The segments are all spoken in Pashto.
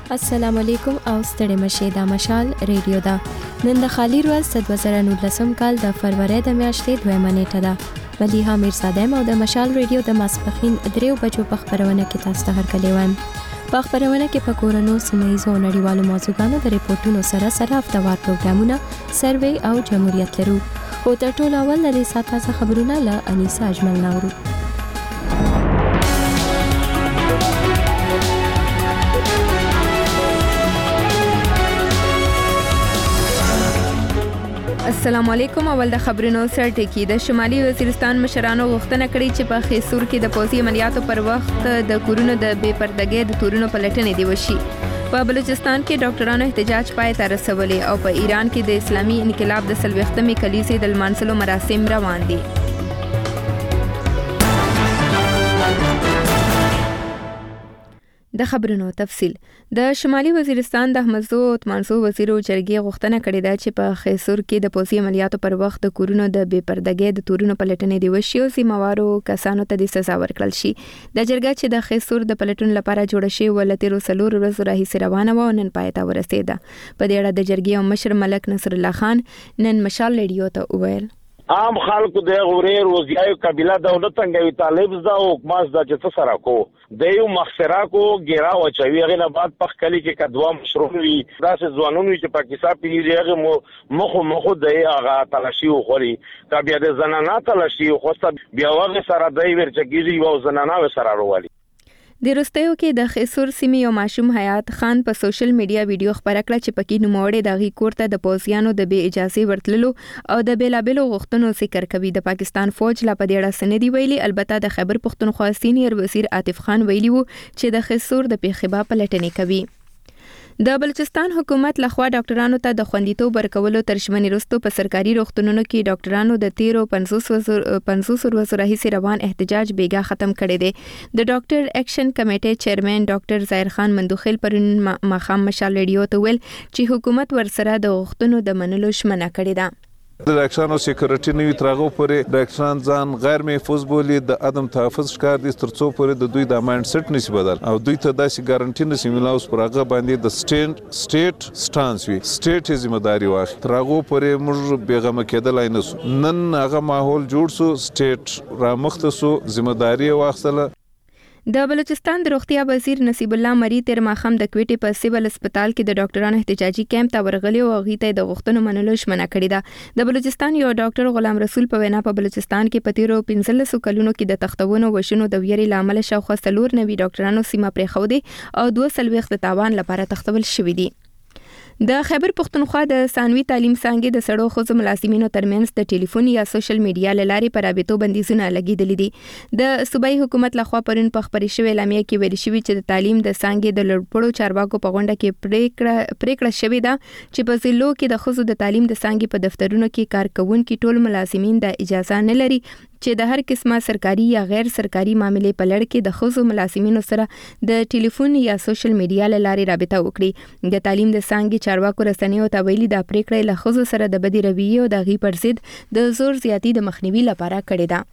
السلام علیکم او ستړي مشه د مشال ریډیو دا نن د خالی ورځ 2019 کال د فروری د میاشتې 2 نیټه ده مليها میرزاده او د مشال ریډیو د ماسپخین 3 بجو په خبرونه کې تاسو ته هرکلی وایم. په خبرونه کې په کورونو سیمایزو نړیوالو موضوعاتو د ریپورتونو سره هفتوار پروګرامونه سروې او جمهوریت لرو. او تر ټولو اول د ساته خبرونه له انیسا اجمل نورو. السلام علیکم. اول د خبرونو سره ټکی د شمالي وزیرستان مشرانو غوښتنه کړې چې په خیسور کې د پوځي عملیاتو پر وخت د کورونو د بے پردګۍ د تورونو پلټنې دی وشي. په بلوچستان کې ډاکټرانو احتجاج پای ته رسولې او په ایران کې د اسلامي انقلاب د 40مې کلیزې د لمانځلو مراسم روان دي. د خبرونو تفصیل. د شمالي وزیرستان د احمدزو اتمانزو وزیرو جرګې غوښتنه کړې ده چې په خیسور کې د پوځي عملیاتو پر وخت د کورونو د بے پردګۍ د تورونو پلټنې دی وشي او سیموارو کسانو ته د سزا ورکړل شي. د جرګه چې د خیسور د پلټون لپاره جوړ شي ولته رسولور ورځ راهي روانه و نن پاتې ورسېده. په دې اړه د جرګې او مشر ملک نصر الله خان نن مشال ریډیو ته وویل: عام خلکو د غوریر وزیایو قبیله دولت څنګه وی طالب زده او حکومت د چې سره کو د یو مخسرا کو ګیرا او چوي غنه بعد پخ کلی کې کدوا مشروع وي داسې ځوانونو چې پاکستان پیریږي مخو د هغه تلاشي خوري کبه د زنانه تلاشي خو بیا وغه سره د ورچګيږي او زنانه سره وروالي. د روستیو کې د خیسور سیمې یو ماشوم حیات خان په سوشل میډیا ویډیو خبره کړه چې پکې نوموړی د غي کورته د پوځیانو د بې اجازه ورتللو او د بیلابلو غوښتنو ذکر کوي. د پاکستان فوج لا په دې اړه سندې ویلي. البته د خیبر پختونخوا سینیئر وزیر عاطف خان ویلي وو چې د خیسور د پیښبا پلټنې کوي. د بلوچستان حکومت لخوا ډاکټرانو ته د خوندیتوب ورکولو تر ژمنې وروسته په سرکاري روغتونونو کې ډاکټرانو د 50 ورځو راهیسې روان احتجاج بیګا ختم کړی دی. د ډاکټر اکشن کمیټې چیرمن ډاکټر ظاهر خان مندوخیل پر مخام مشال ریډیو ته ویل چې حکومت ورسره د غوښتنو د منلو ژمنه کړې ده. د ډاکټرانو سکیورټي نوی ترغو پورې ډاکټران ځان غیر محفوظ بولی د عدم تحفظ ښکار دي ترڅو پورې د دوی د مایند سیټ نشي بدل او دوی ته داسې ګارانټي نشي ملاوس پرغه باندې د سټیټ سټانس وي سټیټ ذمہداري واخلي ترغو پورې موږ بیغمه کېدلای نه سو. نن هغه ماحول جوړ سو سټیټ را مخته سو ذمہداري واخله. د بلوچستان د روغتیا وزیر نصیب الله مری تر ماخم د کوټې په سیول هسپتال کې د ډاکټرانو احتجاجي کیمپ ته ورغلی او غیته د غوښتنو منلو ژمنه کړې ده. د بلوچستان یو ډاکټر غلام رسول په وینا په بلوچستان کې په تیرو 15 کلونو کې د تختونو وشنو د ویري لامل شاوخوا 4 نوي ډاکټرانو سیمه پرې خو دي او 2 د تاوان لپاره تختول شوې دي. د خیبر پختونخوا د ثانوي تعلیم څنګه د سړو خزو ملازمینو ترمنځ د ټلیفون یا سوشل میډیا لارې پر رابطو بندیزونه لګیدلې دي. د صوبایي حکومت لخوا پرون په خبري شوی اعلامیه کې ویل شوی چې د تعلیم د څنګه د لړپړو چارواکو په غونډه کې پریکړه شوې ده چې په ضلعو کې د خزو د تعلیم د څنګه په دفترونو کې کارکونکو ټول ملازمین د اجازه نه لري چې د هر قسمه سرکاري یا غیر سرکاري معاملې په لړ کې د خزو ملازمینو سره د ټلیفون یا سوشل میډیا لارې رابطه وکړي. د تعلیم د څنګه چارواکو رسنیو ته ویلي دا پریکړه له خزو سره د بدی رویه او د غي پر ضد د زور زیاتی د مخنیوي لپاره کړې ده.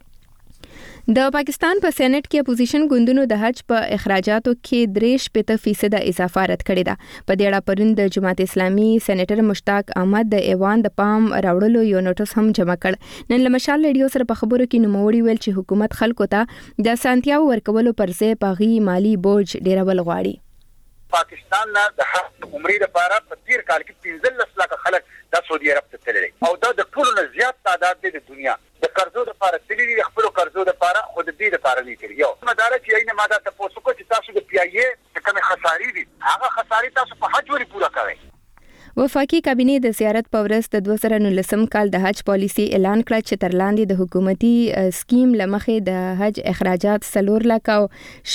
د پاکستان په سېنات کې اپوزیشن ګوندونو د حج په اخراجاتو کې 3% اضافه رد کړې ده. په دې اړه پرون د جماعت اسلامي سېنیټر مشتاق احمد د ایوان د پام راوړلو یو نوټس هم جمع کړ. نن لمشال ریډیو سره په خبرو کې نوموړي ویل چې حکومت خلکو ته د سانتیاو ورکولو پر ځای پاغي مالی بوج ډیرول غواړي. پاکستان نه د عمرې لپاره په تیر کال کې 15 لک خلک د سعودي عرب ته تللي او دا د ټولو نه زیات تعداد دی د دنیا د قرضو لپاره تللي خپل قرضو لپاره خود دې لپاره نه کړی. یو مدارک یې نه ماده تاسو کو چې تاسو د پی ای ای کوم خسارې دي هغه خسارې تاسو په حج وري پورا کوئ. وفاقي کابینې د زیارت په ورځ د 2019 کال د حج پالیسي اعلان کړ چې تر لاندې د حکومتي سکیم لمخې د حج اخراجات 4 لک او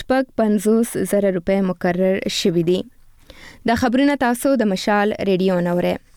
50,000 روپۍ مقرر شوې دي. د خبرونه تاسو د مشال ریډیو نوره.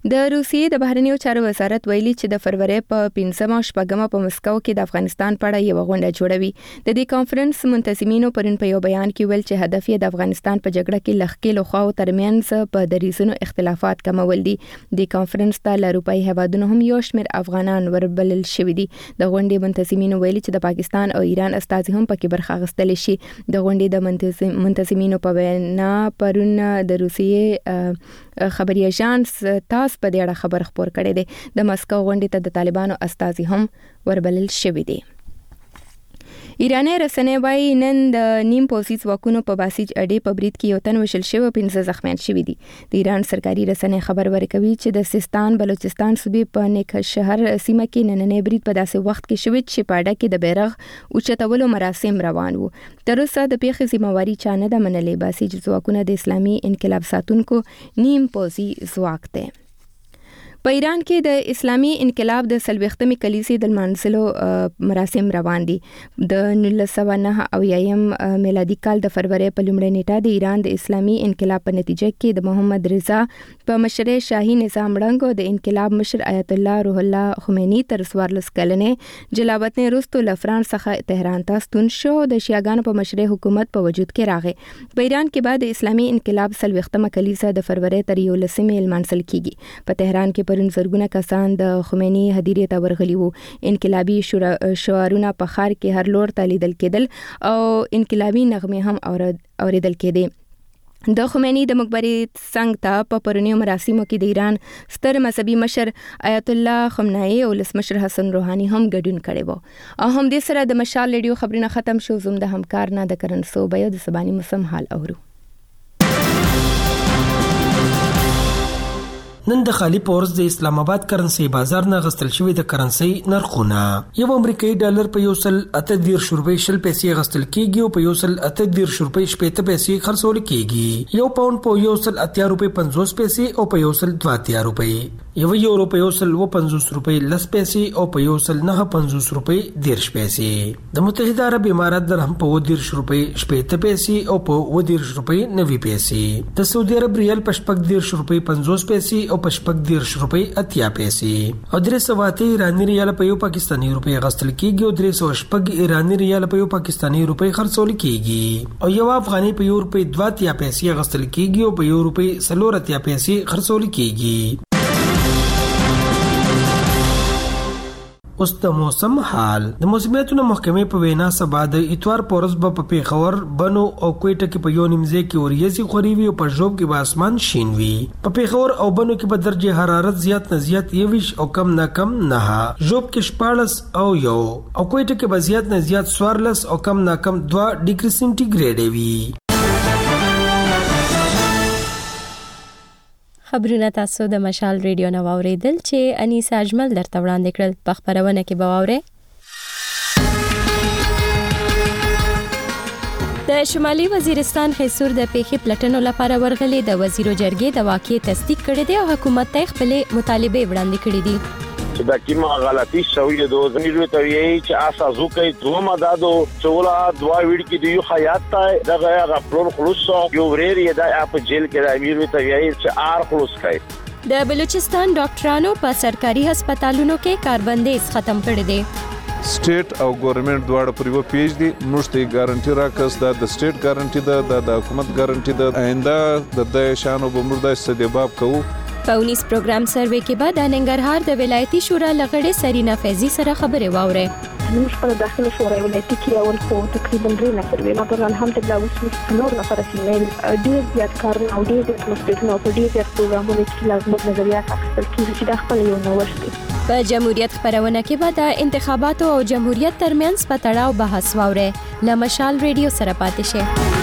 د روسیې د بهرنیو چارو وزارت ویلي چې د فروری په 15 او 16 په مسکو کې د افغانستان په اړه یو غونډه جوړوي. د دې کانفرنس منتظمینو پرون په یو بیان کې ویل چې هدف یې د افغانستان په جګړه کې لښکېلو خواو ترمنځ په دریځونو اختلافات کمول دي. د کانفرنس ته له اروپایي هیوادونو هم یو شمېر افغانان وربلل شوي دي. د غونډې منتظمینو ویلي چې د پاکستان او ایران استازي هم پکې برخه اخیستل شي. د غونډې د منتظمینو په وینا پرون د روسیې خبري اژانس تاس په دې اړه خبر خپور کړی دی. د مسکو غونډې ته د طالبانو استازي هم وربلل شوي دي. ایرانی رسنۍ وايي نن د نیم پوځي ځواکونو په باسیج اډې په برید کې یو تن وشل شوی او 15 زخمیان شوي دي. د ایران سرکاري رسنۍ خبر ورکوي چې د سیستان بلوچستان صوبې په نیک شهر سیمه کې نننې برید په داسې وخت کې شوی چې په اډه کې د بیرغ اوچتولو مراسم روان وو. تر اوسه د پیښې ذمہواري چا نه ده منلې. باسیج ځواکونه د اسلامي انقلاب ساتونکو نیم پوځي ځواک دی. په ایران کې د اسلامي انقلاب د 40مې کلیسې د لمانځلو مراسم روان دي. د 1909 میلادي کال د فروری په لومړۍ نیټه د ایران د اسلامي انقلاب په نتیجه کې د محمد رضا په مشرۍ شاهي نظام ړنګ او د انقلاب مشر آیت الله روح الله خمینی تر 14 کلنې جلاوطن وروسته له فرانس څخه تهران ته ستون شو. د شیعاګانو په مشرۍ حکومت په وجود کې راغی. په ایران کې بعد اسلامي انقلاب 40مه کلیسه د فروری تر 11مې لمانځل کیږي. په تهران کې پرون زرګونه کسان د خمینی هدیرې ته ورغلي وو. انقلابي شعارونه په ښار کې هر لور ته لیدل کېدل او انقلابي نغمې هم اوریدل کېدې. د خمینی د مقبرې څنګ ته په پرونیو مراسمو کې د ایران ستر مذهبي مشر آیت الله خمینی او ولسمشر حسن روحاني هم ګډون کړي وو. او هم دې سره د مشال ریډیو خبرونه ختم شو. زوم د همکار نه د کرن صوبې د سباني موسم حال اورو. نن د خالی پورس د اسلام آباد کرنسي بازار نه غستل شوی د کرنسي نرخونه. یو امریکایي ډالر په 1.38 روپۍ شل پیسې غستل کیږي او په 1.38 روپۍ شپږ پیسې خرڅول کیږي. یو پاوند په 1.80 روپۍ 50 پیسې او په 1.82 روپۍ. یو یورو په 1.50 روپۍ 10 پیسې او په 1.50 روپۍ 10 پیسې. د متحده عرب امارات درهم په 10 روپۍ 7 پیسې او په 10 روپۍ 9 پیسې. د سعودي عرب ریال په 10 روپۍ 50 پیسې او په 10 روپۍ 80 پیسې. او 300 ایرانی ریال په یو پاکستانی روپۍ غستل کیږي او 300 ایرانی ریال په یو پاکستانی روپۍ خرڅول کیږي. او یو افغاني په یو روپۍ 2 پیسې غستل کیږي او په یو روپۍ 4 پیسې خرڅول کیږي. اوس د موسم حال. د موسمیاتو محکمې په وینا سبا د اتوار پورس په پیښور بنو او کوټه کې په یو نیمځای کې اوریځي خوري وي او په ژوب کې به اسمان شین وي. په پیښور او بنو کې په درجه حرارت زیات نه زیات 21 او کم نه کم 9. ژوب کې 14 او 1 او کوټه کې به زیات نه زیات 14 او کم نه کم 2 ډیګري سنټیګریډ وي. خبرونه تاسو د مشال ریډیو نو اوریدل چې انیسا اجمل درته وړاندې کړل. په خبرونه کې به واورئ د شمالي وزیرستان خیسور د پیښې پلټنو لپاره ورغلي. د وزیرو جرګې د واقعې تصدیق کړی دی او حکومت ته خپل مطالبه وړاندې کړې دي. چې دا کیما غلطي شوې ده د زميرو ته یي چې اساسو کوي دوه دادو چولا دوا ویډ کې دی حیات ته دغه غفلون خلوص یو وريري د اپ جیل کې د امیرو ته یي چې آر خلوص کوي. د بلوچستان ډاکټرانو په سرکاري هسپتالونو کې کاربندیز ختم کړی دی. سټیټ او ګورنمنت دواړه پر یو پیج دي. موږ ته ګارانټي راکړه دا د سټیټ ګارانټي ده د حکومت ګارانټي ده. آینده د شانو به موږ د استدباب کوو. په 19 پروګرام سروې کې بعد د ننګرهار د ولایتي شورا لغړې سرینا فیضی سره خبرې واوري. موږ په داخلي شورا ولایتي کې اول خو تقریبا 3 نفر ویل په الحمدلله اوس نور نفر فیمیل ډیر زیات کارونه او ډیر زیات مسؤلیتونه او ډیر زیات پروګرامونه چې لازم نظریات اخیستل کیږي چې د خپل یو نوښت دی. په جمهوریت خبرونه کې بعد د انتخاباتو او جمهوریت ترمنځ په تړاو بحث واوري. ل مشال ریډیو سره پاتې شه.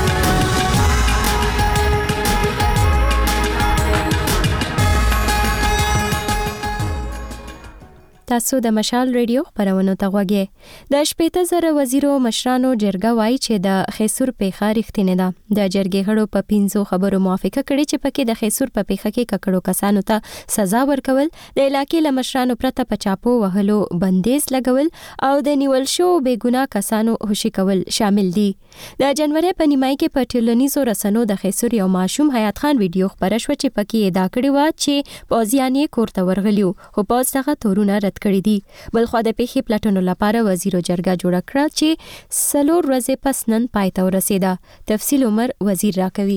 تاسو د مشال ریډیو خبرونه ته غوږی د 18,000 وزیرو مشرانو جرګه وایي چې د خیسور پیښه رښتینه ده. د جرګې غړو په 15 خبرو موافقه کړې چې پکې د خیسور په پیښه کې ککړو کسانو ته سزا ورکول، د علاقې له مشرانو پرته په چاپو وهلو بندیز لګول او د نیول شو بېګناه کسانو هوشي کول شامل دي. د جنوري په نیمای کې په ټولنیزو رسنیو د خیسور یو ماشوم حیات خان ویډیو خبره شو چې پکې ادعا کړې و چې پوځیان یې کورته ورغلیو خو پوځ څخه تورونه رد کړی دي. بلخو د پیښې پلټنو لپاره وزیرو جرګه جوړه کړه چې 4 ورځې پس نن پای ته ورسېده. تفصیل عمر وزیر راکوي.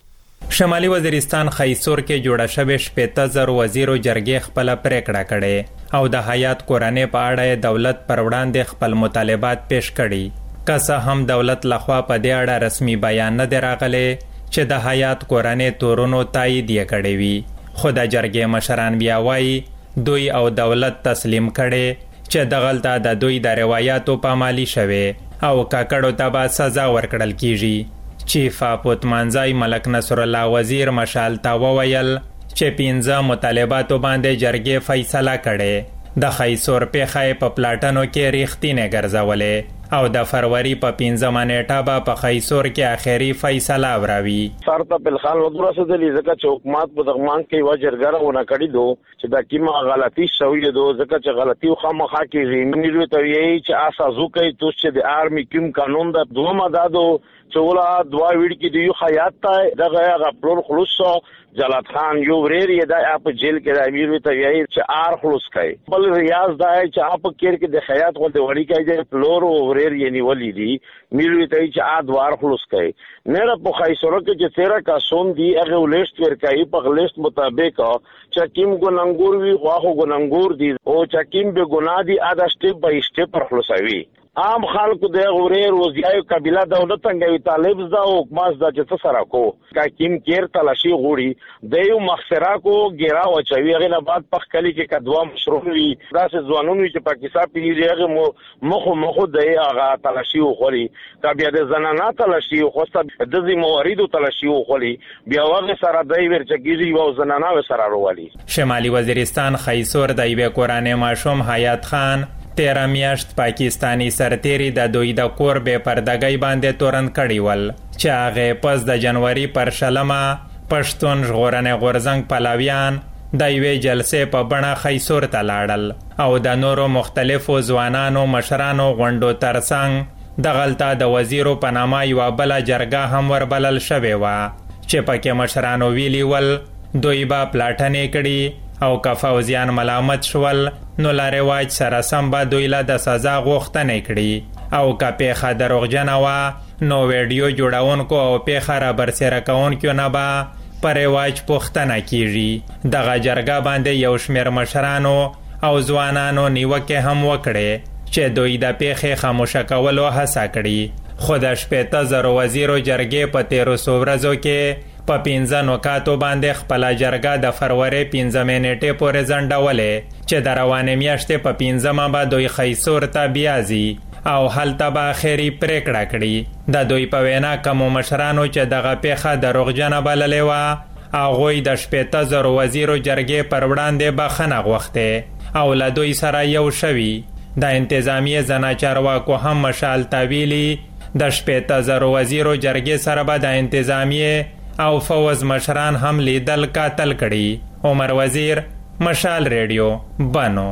شمالي وزیرستان خیسور کې جوړه شوې 18,000 وزیرو جرګې خپل پریکړه کړې او د حیات کورنۍ په اړه دولت پر وړاندې خپل مطالبات پیش کړي. که څه هم دولت لخوا په دې اړه رسمي بیان نه دی راغلی چې د حیات کورنۍ تورونو تایید یې کړی وي، خو د جرګې مشران بیا وایي دوی او دولت تسلیم کړي چې دغلته د دوی د روایتو پامالي شوې او ککړو ته به سزا ورکړل کیږي. چیف اپوت منځای ملک نصر الله وزیر مشال ته وویل چې 15 مطالباتو باندې جرګې فیصله کړي. د خیسور پیښه په پلاټنو کې ریښتینې ګرځولې او د فروری په 15 نیټه به په خیسور کې آخري فیصله وراوي. سرته بل خان ودرسه د لیزکه چې حکومت په دغمان کې وجرګره ونه کړی دو چې دا کیمه غلطي شوې دو ځکه چې غلطي خو مخه کې زمینی ته یی چې اساسو کوي تو چې د آرمي کوم قانون د دوه مدادو چولا دوا ویډ کې دی حیات ته دغه غپلور خلوص جلات خان یو ورېری د اپ جیل کې د امیر ته یی چې آر خلوص کوي. بل ریاض دا چې اپ کېر کې د حیات غو د وړي کې د فلور ورېری یعنی ولی دی میروي ته چې ادوار خلوص کوي. نه په خیسور کې چې 13 کا سون دی هغه لیست ورکای په لیست مطابق چې کیم ګننګور وی خو ګننګور دی او چې کیم به ګنا دی ادا سټپ بای سټپ پر خلاصوي. عام خلکو د غوریر وزیایو قبیله دولت څنګه طالب زدا او حکومت د چې سره کو کا کیم کیر تلاشي غوړي د یو مخسرا کو ګیرا او چوي غنه بعد په کلی کې کدوا مشروعي داسې ځوانونو چې پاکستان پیریږي مخ د هغه تلاشي غوړي کا بیا د زنانه تلاشي خوسته د زی موارد تلاشي غوړي بیا وغه سره دای ورچګيږي او زنانه سره وروالي. شمالي وزیرستان خیسور د یوه کورانه ماشوم حیات خان 13 میاشت پاکستانی سرتیری د دوی د کور به پردګۍ باندې تورن کړی ول چې هغه پس د جنوري پر شلمه پښتون ژغورنې غورزنګ پلاویان د یوې جلسې په بڼه خیسور ته لاړل او د نورو مختلفو ځوانانو مشرانو غونډو ترڅنګ دغلته د وزیرو په نامه یوه بله جرګه هم وربلل شوې وه چې پکې مشرانو ویلي ول دوی به پلاټنې کړي او که فوزیان ملامت شول نو لارواج سره سم به دوی له د سزا غوښتنې کړي او که پیښه دروغجنه وه نو ویډیو جوړونکو او پیښه را برسېره کوونکو نه به په رواج پوښتنه کیږي. دغه جرګه باندې یو شمېر مشرانو او ځوانانو نیوکې هم وکړې چې دوی د پیښې خاموشه کولو هڅه کړي، خو د 18,000 وزیرو جرګې په 1300 ورځو کې په 15 نکاتو باندې خپل جرګه د فروری 15 نیټې پورې ځنډولې چې د روانې میاشتې په 15 به دوی خیسور ته بیازي او هلته به آخري پریکړه کړي. د دوی په وینا کومو مشرانو چې دغه پیښه دروغجنه بللې وه هغوی د 18,000 وزیرو جرګې پر وړاندې بخښنه غوښتې او له دوی سره یو شوي. د انتظامیې زنا چارواکو هم مشال ته ویلي د 18,000 وزیرو جرګې سره به د انتظامیې او فوز مشران هم لیدل کاتل کړي. عمر وزیر، مشال ریډیو، بنو.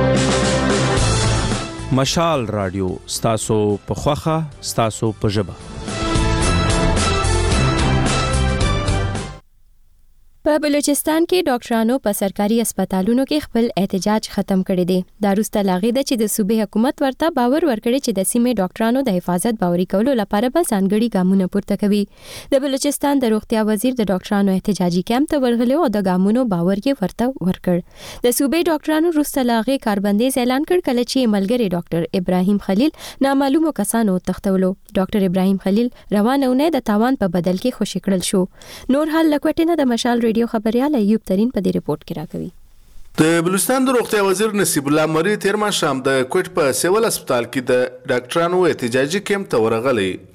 مشال رادیو ستاسو په خوخه ستاسو په ژبه. په بلوچستان کې ډاکټرانو په سرکاري هسپتالونو کې خپل احتجاج ختم کړی دی. دا وروسته لاغې ده چې د صوبې حکومت ورته باور ورکړي چې د سیمې ډاکټرانو د حفاظت باوري کولو لپاره به ځانګړي ګامونه پورته کوي. د بلوچستان د روغتیا وزیر د ډاکټرانو احتجاجي کیمپ ته ورغلی او د ګامونو باور یې ورته ورکړ. د صوبې ډاکټرانو وروسته لاغې کاربندیز اعلان کړ کله چې ملګری ډاکټر ابراهیم خلیل نامعلومو کسانو تختولو. ډاکټر ابراهیم خلیل روانه اونۍ د تاوان په بدل کې خوشی کړل شو. نور حال لکوټینه د مشال ریډیو خبريال ایوب ترين په دې ریپورت کې راکوي. د بلوچستان د روغتیا وزیر نصیب الله مری تیر ماښام د کوټ په سیول هسپتال کې د ډاکټرانو احتجاجي کیمپ ته ورغلی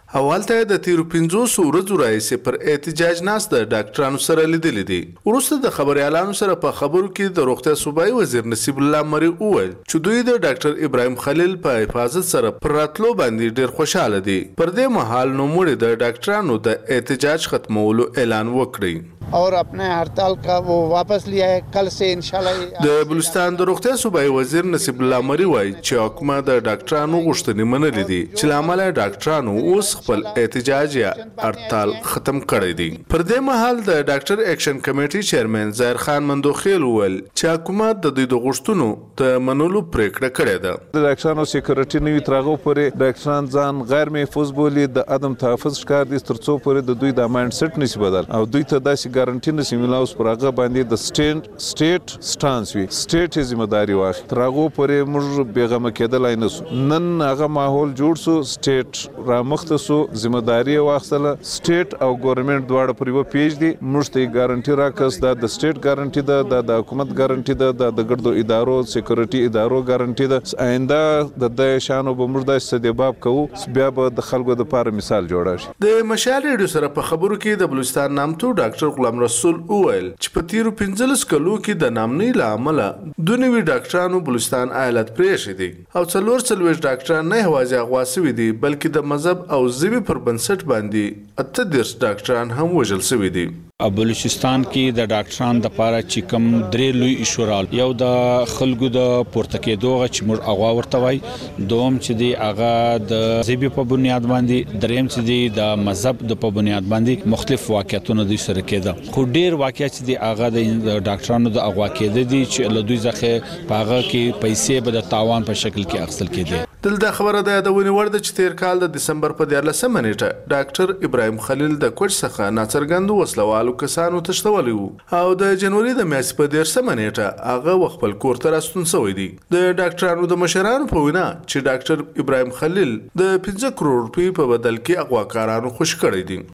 اولته د تیر 500 ورځو راځي پر احتجاج ناس د ډاکټرانو سره لیدل دي. ورسته د خبري اعلان سره په خبرو کې د روغتیا صوبایي وزیر نصیب الله مري وویل چې دوی د ډاکټر ابراهیم خلیل په حفاظت سره پر راتلو باندې ډیر خوشاله دي. پر دې مهال نو مړي د ډاکټرانو د احتجاج ختمولو اعلان وکړي और अपने हड़ताल का वो वापस लिया है. कल से इंशाल्लाह د بلوچستان د روغتیا صوبایي وزیر نصیب الله مري وایي چې حکومت د ډاکټرانو غوښتنې منلې دي چې لامل ډاکټرانو اوس خپل احتجاج یا هړتال ختم کړی دی. پر دې مهال د ډاکټر اکشن کمیټي چیرمن ظاهر خان مندوخیل وویل چې حکومت د دوی د غوښتنو د منلو پریکړه کړې ده. د ډاکټرانو سکیورټي نوي ترغو پورې ډاکټران ځان غیر محفوظ بولي د عدم تحفظ ښکار دي ترڅو پورې د دوی د مایند سیټ نشي بدل او دوی ته داسې ګارانټي نشي ملاوس پر هغه باندې د سټیټ سټانس وي سټیټ یې ذمہداري واخلي. ترغو پورې موږ بیغمه کېدلای نشو. نن هغه ماحول جوړ سو سټیټ را مخته سو ذمہداري واخله سټیټ او ګورنمنت دواړه پر یو پیج دي. موږ ته ګارانټي راکس دا د سټیټ ګارانټي ده د حکومت ګارانټي ده د ګردو ادارو سکیورټي ادارو ګارانټي ده. آینده د شانو به موږ د استدباب کوو بیا به د خلکو د لپاره مثال جوړ شي. د مشال ریډیو سره په خبرو کې د بلوچستان نامتو ډاکټر غلام رسول وویل چې په تیرو 15 کلو کې د نامنۍ لامل دوه نوي ډاکټرانو بلوچستان ایالت پریښی دي او 44 ډاکټران نه هوازي اغواسوي دي بلکې د مذهب او ژبې پر بنسټ باندې 38 ډاکټران هم وژل شوي دي. بلوچستان کې د ډاکټرانو د لپاره چې کوم درې لوی ایشورال یو د خلکو د پورته کېدو چې موږ اغوا ورته وای دوم چې دی هغه د ژبې په بنیاد باندې دریم چې دی د مذهب د په بنیاد باندې مختلف واقعیتونه د سره کېده خو ډیر واقعیت چې دی هغه د ډاکټرانو د اغوا کېده دي چې له دوی ځخه پاغه کې پیسې به د تاوان په شکل کې اخیستل کېده. دلته خبره ده د ونی ورده چې تیر کال د دسمبر په 14 نیټه ډاکټر ابراهیم خلیل د کوټ څخه ناڅرګند وسلوالو کسانو تښتولي وو او د جنوري د میاشتې په 13 نیټه هغه خپل کور ته راستون شوی دی. د ډاکټرانو د مشرانو په وینا چې ډاکټر ابراهیم خلیل د 15 کروڑ روپۍ په بدل کې اغواکارانو خوش کړی دي.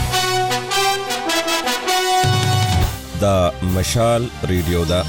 دا مشال ریډیو دا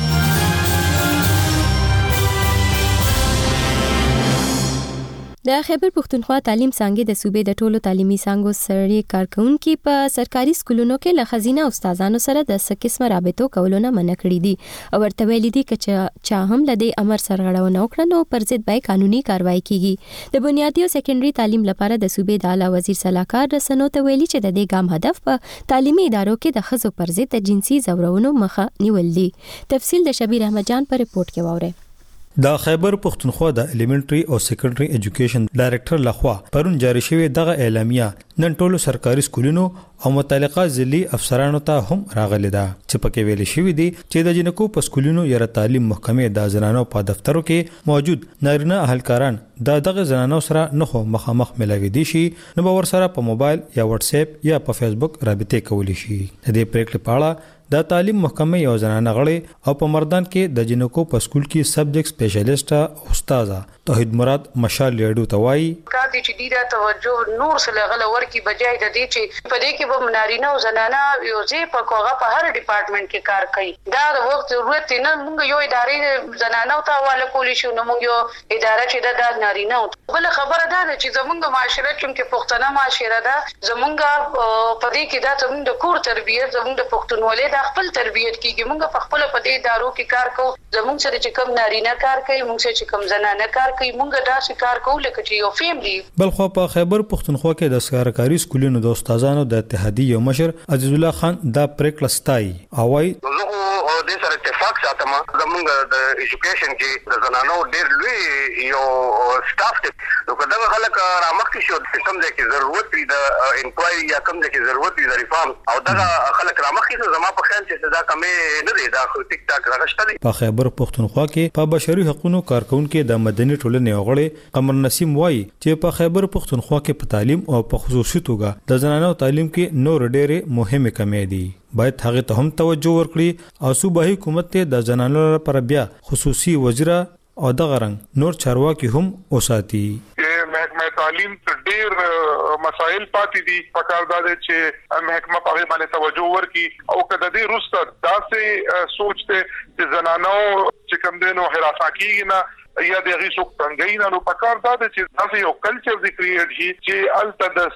د خیبر پښتونخوا تعلیم څانګې د صوبې د ټولو تعلیمي څانګو سره کارکونکو په سرکاري سکولونو کې له خزینه استادانو سره د سکسمه رابطو کولو نه منع کړی دي او ورته ویلي دي چې چا هم لدی امر سرغړونه وکړي نو پر ضد به قانوني کاروایی کیږي. د بنیادي او سیکنډري تعلیم لپاره د صوبې د اعلی وزیر صلاحکار رسنو ته ویلي چې د دې ګام هدف په تعلیمي ادارو کې د خزو پر ضد د جنسي زورونو مخه نیول دي. تفصیل د شبیر احمد جان پر رپورت کې واورئ. د خیبر پښتونخوا د الیمنټری او سیکنډري ایجوکیشن ډایریکټر لخوا پرون جاری شوی دغه اعلامیه نن ټولو سرکاري سکولونو او متعلقه ضلعي افسرانو ته هم راغلي ده چې پکې ویل شوی دي چې د جنکو په سکولونو یا تعلیم محکمې د زنانو په دفترو کې موجود نارینه اهلکاران دغه زنانو سره نه مخامخ ملاوي دي شي نو باور سره په موبایل یا واتس اپ یا په فیسبوک رابطه کولی شي. د دې پریکړې په اړه د تعلیم محکمې یو زنانه غړي او په مردان کې د جنکو په سکول کې سبجیکټ سپیشلیسټ استاد توحید مراد مشال لیډو توای کار دي چې ډیره توجه نور سره غل ورکی بجای د دې چې په دې کې به منارینه او زنانه یو ځای په کوغه په هر ډپارټمنټ کې کار کوي. دا د وخت ضرورت نه موږ یو ادارې زنانه او تاواله کولی شو نو موږ یو اداره چې د نارینه او بل خبره ده چې زمونږ معاشره چې پښتنه معاشره ده زمونږ په دې کې دا زمونږ د کور تربیت زمونږ د پښتونولۍ د خپل تربیت کیږي موږ په خپل په دې ادارو کې کار کوو زمونږ سره چې کوم نارینه کار کوي موږ سره چې کوم زنانه کار کوي موږ دا کار کوو لکه چې یو فیملی. بل خو په خیبر پښتونخوا کې د سرکاري سکولونو د استادانو د اتحادیې یو مشر عزیز الله خان دا پریکړه ستایي او وايي د سره اتفاق ساتم زمونږ د ایجوکیشن کې د زنانو ډېر لوی یو سټاف دی نو کله خلک رامخکې شو کوم ځای کې ضرورت وي د انکوایري یا کوم ځای کې ضرورت وي د ریفارم او دا خلک رامخکې شو زما په خیال چې دا کمې نه دی دا خو ټیک ټاک راغشته دی. په خیبر پښتونخوا کې په بشري حقوقو کارکونکو د مدني ټولنې غړي قمر نسیم وایي چې په خیبر پښتونخوا کې په تعلیم او په خصوصي توګه د زنانو تعلیم کې نور ډېرې مهمه کمې دي باید هغه ته هم توجه ورکړي او صوبایي حکومت ته د زنانو لپاره بیا خصوصي وزیر او د غرنګ نور چارواکي هم اوساتي. محکمه تعلیم ډېر مسائل پاتې دي پکار دا چې محکمه په باندې توجه ورکړي او کله دې روسته داسې سوچ ته چې زنانو چې کوم دینو هراسا کیږي نه یا د هغه څوک څنګه نه نو پکار دا چې تاسو یو کلچر دی کریټ شي چې الته د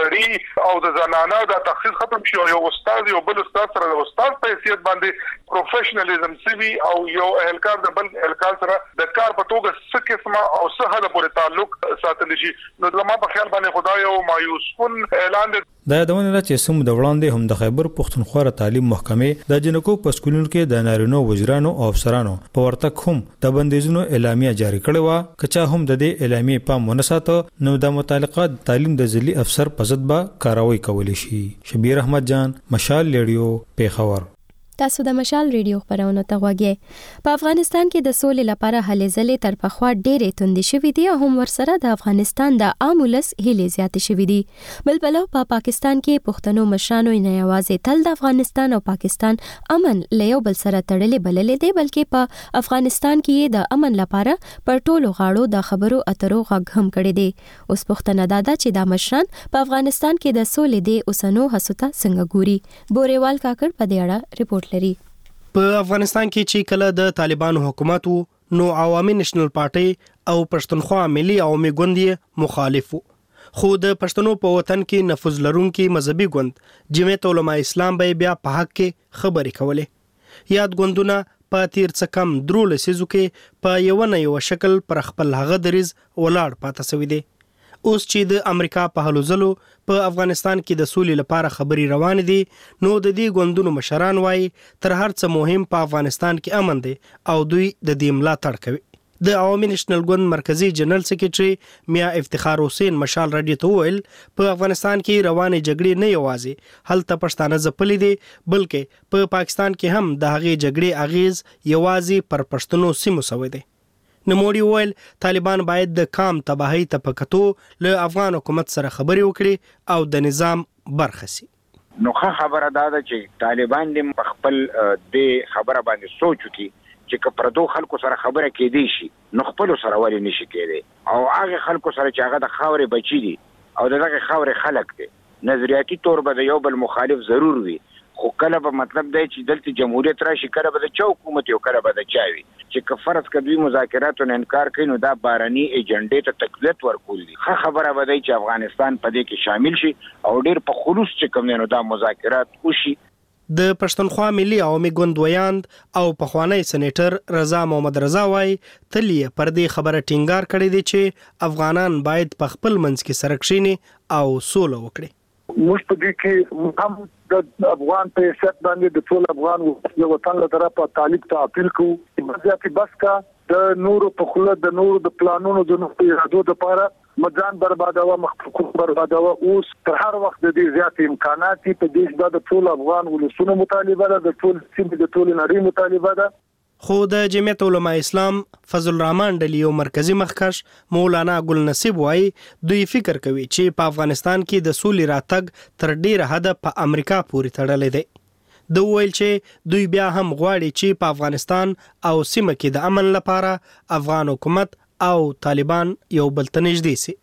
سړی او د زنانه د تخصیص ختم شي او یو استاد یو بل استاد سره د استاد په حیثیت باندې پروفیشنالیزم سوي او یو اهلکار د بل اهلکار سره د کار په توګه څه قسمه او څه حد پورې تعلق ساتل شي. نو لمه په خیال باندې خدای او مایوس کن اعلان دی. دا یادونه چې سم د وړاندې هم د خیبر پښتونخوا تعلیم محکمې د جنکو په سکولونو کې د نارینو وزیرانو او افسرانو په ورتک هم د بندیزونو اعلامیه جاری کړې و، کچا هم د دې اعلامیه په مناسبت نو د متعلقه تعلیم د ځلي افسر په ضد به کاروایی کولی شي. شبیر احمد جان، مشال ریډیو، پیښور. تاسو د مشال ریډیو خبرونه ته غوږی. په افغانستان کې د سولې لپاره هلې ځلې تر پخوا ډېرې توندې شوې دي او هم ورسره د افغانستان د عام ولس هیلې زیاتې شوې دي. بل پلو په پاکستان کې پښتنو مشرانو نه یوازې تل د افغانستان او پاکستان امن له یو بل سره تړلې بللې دي، بلکې په افغانستان کې د امن لپاره پر ټولو غاړو د خبرو اترو غږ هم کړی دی. اوس پښتنه دا ده چې دا مشران په افغانستان کې د سولې د اوسنو هڅو ته څنګه ګوري. بوريوال کاکړ په دې اړه رپورټ لري. په افغانستان کې چې کله د طالبانو حکومت وو نو عوامي نېشنل پارټي او پښتونخوا ملي عوامي ګوند مخالف وو، خو د پښتنو په وطن کې نفوذ لرونکي مذهبي ګوند جمعیت علماء اسلام به بیا په حق کې خبرې کولې. یاد ګوندونه په تیر څه کم 3 لسیزو کې په یو نه یو شکل پر خپل هغه دریز ولاړ پاتې شوی دی. اوس چې د امریکا په هلو ځلو په افغانستان کې د سولې لپاره خبري روان دي نو د دې ګوندونو مشران وایي تر هر څه مهم په افغانستان کې امن دی او دوی د دې ملاتړ کوي. د عوامي نېشنل ګوند مرکزی جنرال سیکریټري میا افتخار حسین مشال رادیو ته ویل په افغانستان کې روانې جګړې نه یوازې هلته پښتانه ځپلي دي بلکې په پاکستان کې هم د هغې جګړې اغیز یوازې پر پښتنو سیمو شوی دی. نموړي ویل طالبان باید د کام تباہي ته په کتو له افغان حکومت سره خبرې وکړي او د نظام برخه سي. نو خبره دا ده چې طالبان د خپل د خبره باندې سوچ وکړي چې پردو خلکو سره خبره کېدی شي نو خپل سره ولې نشي کېدی او هغه خلکو سره چې هغه د خاورې بچی دي او دغه خاورې خلک دي نظریاتي تور به د یو بل مخالف ضرور وي، خو کله به مطلب دی چې دلته جمهوریت راشي، کله به د چا حکومت یو کله به د چا وي چې فرض کړي مذاکراتو نه انکار کوي نو دا باراني ایجنډې ته تقویت ورکول دي. خبره به دی چې افغانستان په دې کې شامل شي او ډیر په خلوص چې کوم نو دا مذاکرات وشي. د پښتونخوا ملي عوامي ګوند ویاند او پخوانی سېنیټر رضا محمد رضا وايي تل یې پر دې خبره ټینګار کړی دی چې افغانان باید په خپل منځ کې سره کښیني او سوله وکړي. موږ په دې کې هم د افغان په حیثیت باندې د ټول افغان یو وطن له طرفه طالب ته اپیل کوو چې بس کا د نورو په خله د نورو د پلانونو د نورو ارادو لپاره مجان بربادوه مخکوم بربادوه. اوس تر هر وخت د دې زیات امکانات په دې د ټول افغان ولسونو مطالبه ده، د ټول سیمې د ټول نړۍ مطالبه ده. خو د جمعیت علماء اسلام فضل الرحمن ډلې یو مرکزی مخکش مولانا ګل نصیب وایي دوی فکر کوي چې په افغانستان کې د سولې راتګ تر ډیره حد په امریکا پورې تړلی دی. د ویل چې دوی بیا هم غواړي چې په افغانستان او سیمه کې د امن لپاره افغان حکومت او طالبان یو بل ته نږدې سي.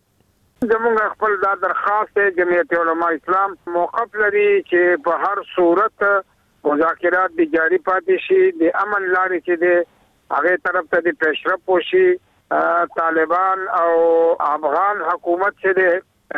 زموږ خپل دا درخواست دی جمعیت علماء اسلام موقف لري چې په هر صورت مذاکرات دی جاری پاتې شي، د امن لارې چې دی هغه طرف ته د پیشرفت وشي. طالبان او افغان حکومت چې دی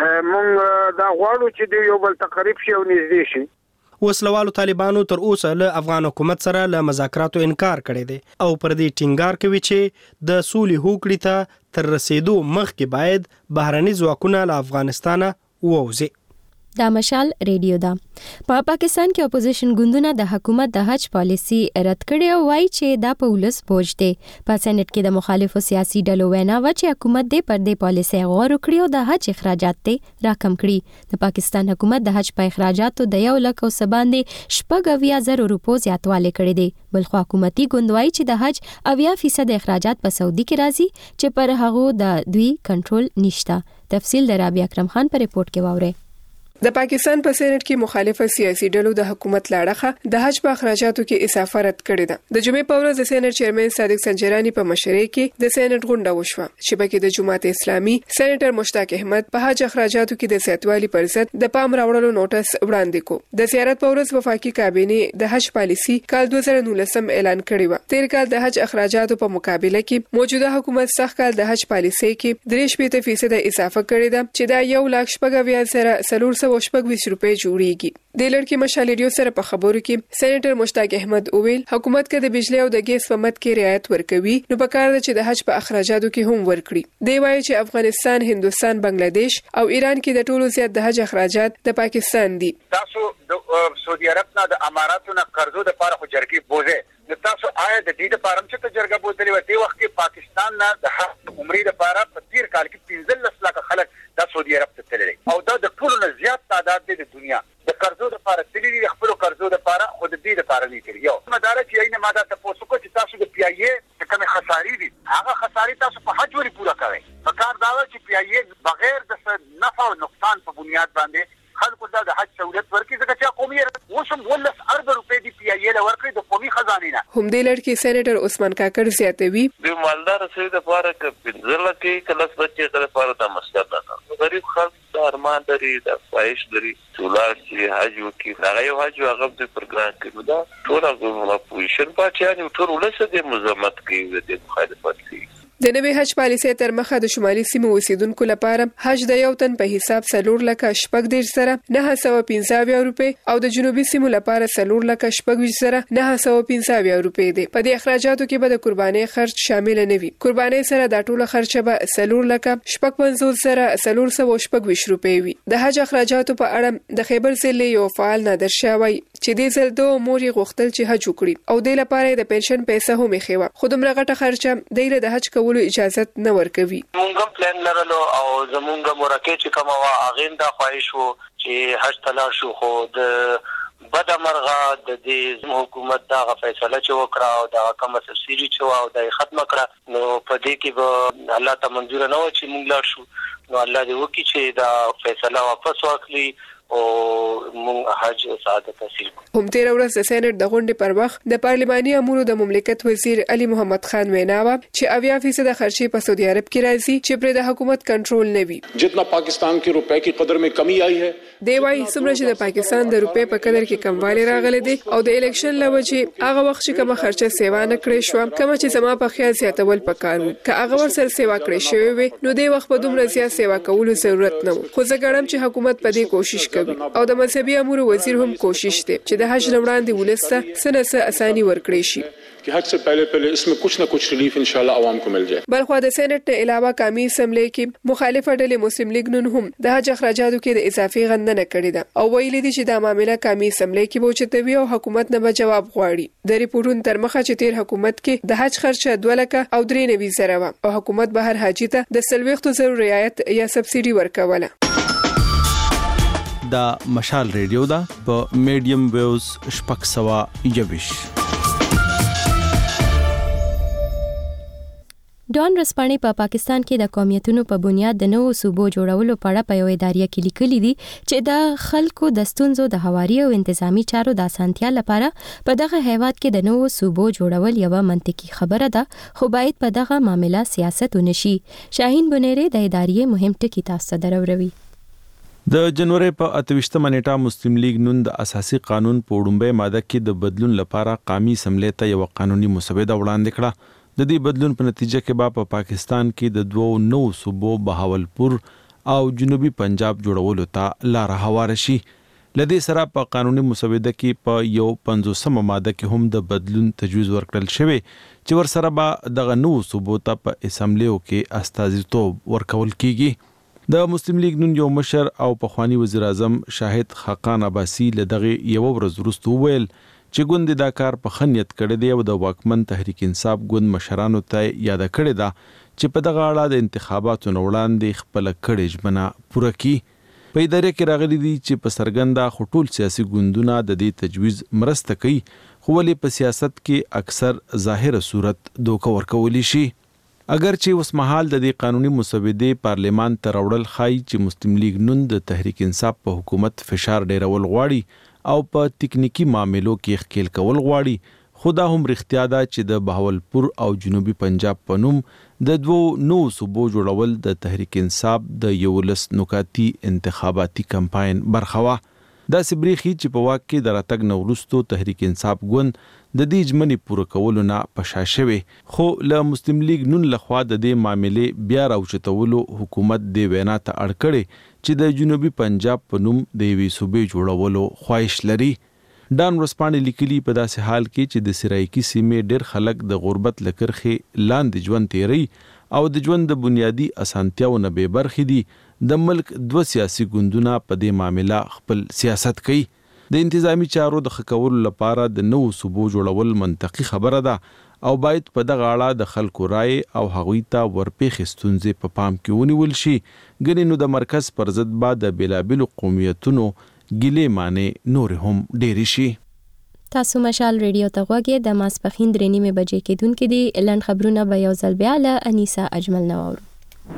موږ دا غواړو چې دی یو بل تقریب شي او نږدې شي. وسلوالو طالبانو تر اوسه له افغان حکومت سره له مذاکراتو انکار کړی دی او پر دې ټینګار کوي چې د سولې هوکړې ته تر رسیدو مخکې باید بهرني ځواکونه له افغانستانه ووځي. دا مشال ریډیو ده. په پاکستان کې اپوزیشن ګوندونه د حکومت د حج پالیسی رد کړي او وایي چې دا په ولس بوج دی. په سېنات کې د مخالفو سیاسي ډلو وینا و چې حکومت دې پر دې پالیسی غور وکړي او د حج اخراجات ته راکم کړي. د پاکستان حکومت د حج په اخراجاتو د 1,00,000 باندې 80,000 روپو زیاتوالی کړی دی. بلخو حکومتي ګوند وایي چې د حج 80% اخراجات په سعودي کې راځي چې پر هغه د دوی کنټرول نشته. تفصیل د رابعه اکرم خان په ریپورت کې واورئ. د پاکستان په سېنات کې مخالفه سیاسي ډلو د حکومت لاړه د حج په اخراجاتو کې اضافه رد کړې ده. د جمعې په ورځ د سېنات چیرمن صادق سنجرانی په مشرۍ کې د سېنات غونډه وشوه چې پکې د جماعت اسلامي سېنیټر مشتاق احمد په حج اخراجاتو کې د زیاتوالي پر ضد د پام راوړلو نوټس وړاندې کو. د زیارت په ورځ وفاقي کابینې د حج پالیسي کال 2019 اعلان کړی و. تیر کال د حج اخراجاتو په مقابله کې موجوده حکومت سخت کال د حج پالیسي کې 3% اضافه کړی ده چې دا 1,40,000 420 روپے جوړیږي. د لړکی مشال ریډیو سره په خبرو کې سېنیټر مشتاق احمد اویل حکومت کې د بجلی او د ګیس په مد کې رعایت ورکوي نو په کار ده چې د حج په اخراجاتو کې هم ورکړي. دی وایي چې افغانستان، هندستان، بنگلاديش او ایران کې د ټولو زیات د حج اخراجات د پاکستان دي. تاسو د سعودي عرب نه د اماراتو نه قرضو د لپاره خو جرګې بوزه نو تاسو آیا د دې لپاره چې ته جرګه بوتلې و دی وخت کې پاکستان نه د حج عمرې لپاره په تیر کال کې 15 لک خلک د سعودي عرب ته تللی او دا د ټولو نه زیات تعداد دی د دنیا د قرضو لپاره تللی د خپل قرضو لپاره خود دې لپاره نه کړی. یو مدار چې اینه ماده تاسو کو چې تاسو د پی ای ای کوم خسارې دي هغه خسارې تاسو په حج وري پورا کوئ. په کار دا چې پی ای ای بغیر د نفع او نقصان په بنیاد باندې خلکو ته د حج سہولت ورکړي ځکه چې قومي وسم 1 روپے دی پی ای ای ورکړي د قومي خزانه نه. هم دې لړکی سېنیټر عثمان کاکړ زیاتوي د مالدار سړي د لپاره کې ځل کې کلس بچي د لپاره د مسله ده. غریب خلک د ارمان لري د خواهش لري ټولار چې حج وکړي هغه یو حج هغه د پروګرام کې دا ټول هغه پوزیشن پاتې نه ټول ولسه د مزمت کې د مخالفت کوي. د نوې حج پالیسۍ تر مخه د شمالي سیمو اوسیدونکو لپاره حج د یو تن په حساب 4,40,000 سره 915 روپے او د جنوبي سیمو لپاره 4,40,000 سره 915 روپے دي. په دې اخراجاتو کې به د قربانۍ خرچ شامل نه وي. قربانۍ سره د ټوله خرچه به 4,55 سره 420 روپے وي. د حج اخراجاتو په اړه د خیبر ضلع یو فعال نادر شاه وایي چې دې ځل دوه مور یې غوښتل چې حج وکړي او د لپاره د پنشن پیسې هم یې خېوه خو دومره غټه خرچه د له حج کولو اجازه نه ورکوي. موږ پلان لرلو او زمونږ مرکه چې کومه وا اغین د خواهش وو چې حج تلار شو خو د بد مرغه د دې حکومت دا فیصله چې وکړه او دا کومه سبسيډي چې او دا ختم کړه نو په دې کې به الله ته منظور نه و چې موږ لاړ شو نو الله دې وکړي چې دا فیصله واپس واخلي او مونږ حج سعادت حاصل کړو. هم تیر ورځ د سېنات د غونډې پر وخت د پارلماني امورو د مملکت وزیر علي محمد خان وینا و چې 80% خرچې په سعودي عرب کې راځي چې پر د حکومت کنټرول نه وي. جتنا پاکستان کې روپے کی قدر میں کمی آئی ہے دی وايي څومره چې د پاکستان د روپے په قدر کې کموالی راغلی دی او د الیکشن لوجه هغه وخت چې کومه خرچه سیوا نه کړې شو کومه چې زما په خیال زیاتول پکارو که هغه ورسره سیوا کړې شوی وي نو دی وخت په دومره زیات سیوا کولو ضرورت نه و. خو زه ګڼم چې حکومت په دې کوشش کوي او د مذهبي امور وزیر هم کوشش دی چې د حج وړاندې ولسته سنه اساني ورکړي شي कि हज से पहले इसमें कुछ न कुछ रिलीफ इंशाल्लाह आवाम को मिल जाए. بلخو د سېنات نه علاوه قومي اسمبلی کې مخالفه ډلې مسلم لیگ نن هم د حج اخراجاتو کې د اضافي غندنه کړې ده او ویلي دي چې دا معاملې قومي اسمبلی کې بوچتوي او حکومت نه به جواب غواړي. د ریپورتونو تر مخه چې تیر حکومت کې د حج خرچه 2,93,000 و او حکومت به هر حاجی ته د 40,000 رعایت یا سبسيډي ورکوله. دا مشال ریډیو دا په میډیم ویوز شپږ سوا یوش. ډان رسپانې په پاکستان کې د قومیتونو په بنیاد د نوو صوبو جوړولو په اړه په یو اداریه کې لیکلي دي چې د خلکو د ستونزو د هواري او انتظامی چارو د اسانتیا لپاره په دغه هیواد کې د نوو صوبو جوړول یو منطقي خبره ده خو باید په دغه معاملې سیاست ونشي. شاهین بنيري د اداریه مهم ټکی تاسو دروروي. د جنوري په 28 نیټه مسلم لیگ نن د اساسي قانون په وړاندې ماده کې د بدلون لپاره قومي اسمبلی ته یو قانوني مسوده وړاندې کړه. د دې بدلون په نتیجه کې په پاکستان کې د دوو نوو صوبو بهاولپور او جنوبي پنجاب جوړولو ته لار هوار شي. لدې سره په قانوني مسوده کې په یو 50 ماده کې هم د بدلون تجویز ورکړل شوی چې ورسره به دغه نوو صوبو ته په اسمبلیو کې استازیتوب ورکول کیږي. د مسلم لیگ نن یو مشر او پخوانی وزیر اعظم شاهد خاقان عباسی لدغه یو ورځ وروسته ویل چې ګوند دا کار په خنیت کړی دی او د واکمن تحریک انصاف ګوند مشرانو ته یاد کړی دا چې په دغه اړه د انتخاباتو وړاندې خپل کړي ژمنه پوره کړي. په ادارې کې راغلي دي چې په سرګنده خټول سیاسي ګوندونه د دې تجویز مرسته کوي خو ولې په سیاست کې اکثر ظاهر صورت دوکه ورکولی شي. اگر چې اوس مهال د دې قانوني مسودې پارلیمان ته راوړل خای چې مسلم لیگ نن د تحریک انصاف په حکومت فشار ډیرول غواړي او په تکنیکی معاملو کې ښکیل کول غواړي، خدا هم رښتیا ده چې د بهاولپور او جنوبي پنجاب په نوم د دوو نوو صوبو جوړول د تحریک انصاف د 11 نکاتي انتخاباتي کمپاین برخه وه. داسې بریښي چې په واک کې د راتګ نه وروستو تحریک انصاف ګوند د دې ژمنې پوره کولو نه په شا شوی، خو له مسلم لیگ نن لخوا د دې معاملې بیا راوچتولو حکومت دې وینا ته اړ کړی چې د جنوبي پنجاب په نوم د یوې صوبې جوړولو خواهش لري. ډان ورسپانې لیکلي په داسې حال کې چې د سرایکي سیمې ډېر خلک د غربت له کرښې لاندې ژوند تیری او د ژوند د بنیادي اسانتیاو نه بې برخې دي، د ملک 2 سیاسي ګوندونه په دې معامله خپل سیاست کوي. د انتظامی چارو د ښه کولو لپاره د نوو صوبو جوړول منطقي خبره ده او باید په دغه اړه د خلکو رائے او هغوی ته ورپېښې ستونزې په پام کې ونیول شي، ګنې نو د مرکز پر ضد به د بېلابېلو قومیتونو ګیلې مانې نور هم ډېرې شي. تاسو مشال ریډیو ته غوږی د ماسپخین 3:30 بجې کېدونکې دي. لنډ خبرونه به یو ځل بیا له انیسا اجمل نه واورو.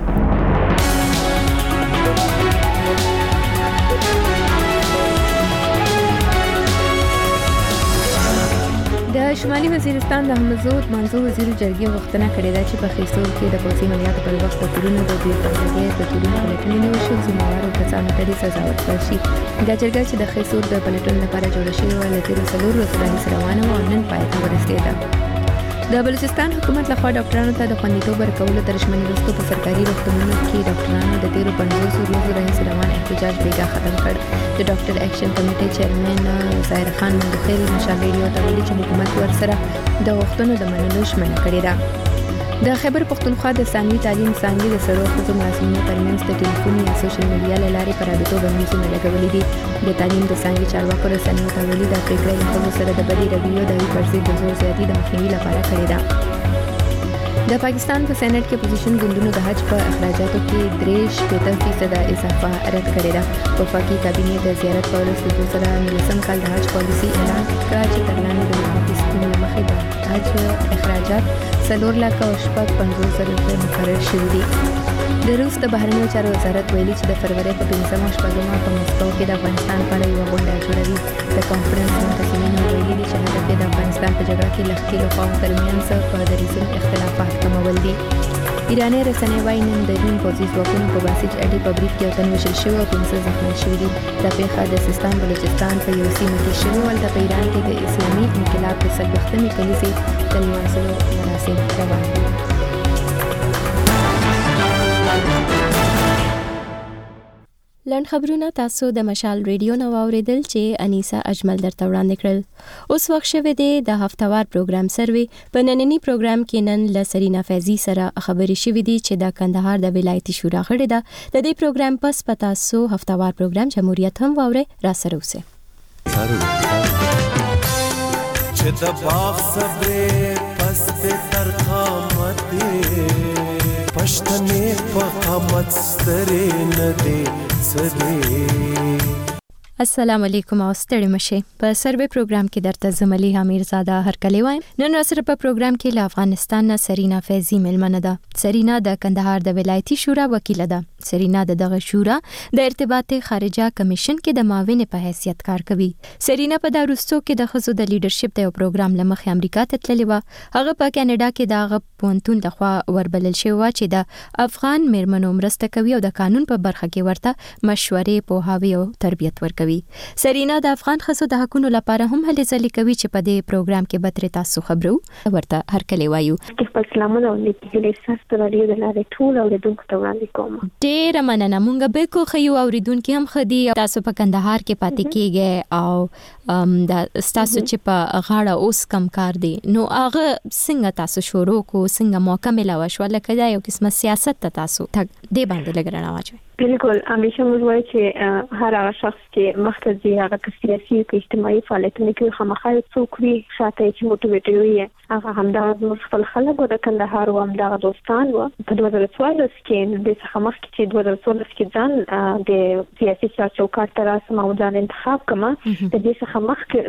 د شمالي وزیرستان د احمدزود منظور وزیر جرګې غوښتنه کړې ده چې په خیسور کې د پوځي عملیاتو پر وخت د کورونو د بیرته د ټولنې پلټنې وشي، ذمهوارو کسانو ته دې سزا ورکړل شي. دا جرګه چې د خیسور د پلټنې لپاره جوړه شوې وه له تېرو 4 ورځو راهیسې روانه وه او نن پای ته ورسېده. د بلوچستان حکومت لخوا ډاکټرانو ته د خوندیتوب ورکولو تر ژمنې وروسته په سرکاري روغتونونو کې ډاکټرانو د تېرو 50 ورځو راهیسې روان احتجاج بېګا ختم کړ. د ډاکټر اکشن کمیټې چیرمن ظاهر خان مندخیل مشال ریډیو ته ویلي چې حکومت ورسره د غوښتنو د منلو ژمنه کړې ده. د خیبر پښتونخوا د ثانوي تعلیم څانګې د سړو ښځو ملازمینو ترمنځ د ټلیفون یا سوشل میډیا له لارې په رابطو بندیزونه لګولي دي. د تعلیم د څانګې چارواکو رسنیو ته ویلي دا پرېکړه له ښځو سره د بدې رویو د هغوی پر ضد د زور زیاتي د مخنیوي لپاره کړې ده. د پاکستان په سېنات کې اپوزیشن ګوندونو د حج په اخراجاتو کې 63% اضافه رد کړې ده. وفاقي کابینې د زیارت په ورستو سره 19 کال د حج پالیسي اعلان کړه چې تر لاندې د حکومتي سیستم له مخې د حج اخراجات 4,50,000 روپۍ مقرر شوي دي. د روس د بهرنیو چارو وزارت ویلي چې د فروری په 15 او 16 په مسکو کې د افغانستان په اړه یوه غونډه جوړوي. د کانفرنس منتظمینو ویلي دي چې هدف یې د افغانستان په جګړه کې له ښکېلو خواوو ترمنځ په دریځونو اختلافات کمول دي. ایراني رسنۍ وایي نن د روم پوځي ځواکونو په باسج اډې په برید کې یو تن وژل شوی او 15 زخمیان شوي دي. دا پیښه د سیستان بلوچستان په یوه سیمه کې شوې وه. هلته په ایران کې د اسلامي انقلاب د 40مې کلیزې د لمانځلو مراسم روان دي. لنډ خبرونه تاسو د مشال ریډیو نو اوریدل چې انیسا اجمل درته وړاندې کړل. اوس وخت شوه دی د هفتوار پروګرام سروي. په نننی پروګرام کې نن له سرینا فیضی سره خبرې شوې دي چې د کندهار د ولایتي شورا غړې ده. د دې پروګرام پس پتا سو هفتوار پروګرام جمهوریت هم واوري را سره اوسه. چې د باغ صبر پس به تر قامت پښتنې په قامت سترې نه دي. السلام علیکم او ستړي مشه. په سروي پروګرام کې درته زملي امیرزاده هرکلی وایم. نن سره په پروګرام کې له افغانستان نه سرینا فیضی ملمنه ده. سرینا د کندهار د ولایتي شورا وکیل ده. سرینا د دغه شورا د ارتباط خارجه کمیشن کې د معاون په حیثیت کار کوي. سرینا په داروستو کې د خزو د لیډرشپ د یو پروګرام لمخې امریکا ته تللی و. هغه په کاناډا کې د پونتون لخوا وربلل شوی و چې د افغان میرمنو مرسته کوي او د قانون په برخه کې ورته مشورې پوهاوی او تربیت ورکوي. سرینا د افغان خزو د حقونو لپاره هم هلې ځلې کوي چې په دې پروګرام کې به تاسو خبرو ورته هرکلی وایو. سلامونه او نیکي تاسو رادیو د لارې ټول اوریدونکو ته وړاندې کوم. ډېره مننه. مونږ به کو خيو اوریدونکو هم خدي تاسو په کندهار کې پاتې کیږئ او د تاسو چې په غاړه اوس کم کار دی نو هغه څنګه تاسو شروع کو څنګه موقع ملو شو لکه دا یو قسمه سیاست ته تاسو تک دی باندې لګرانه واچوي. بالکل همیشه موږ وایو چې هر هغه شخص چې مخته ځي هغه سیاسي او اجتماعي فعالیتونه کوي خامخا څوک وي شاته چې موټیویټ وي هغه همدا زموږ خپل خلک د کندهار او همدا دوستان و په 2014 کې د څخه مخکې چې 2014 کې ځان د سیاسي چوکاټ ته راسم او ځان انتخاب کما د دې څخه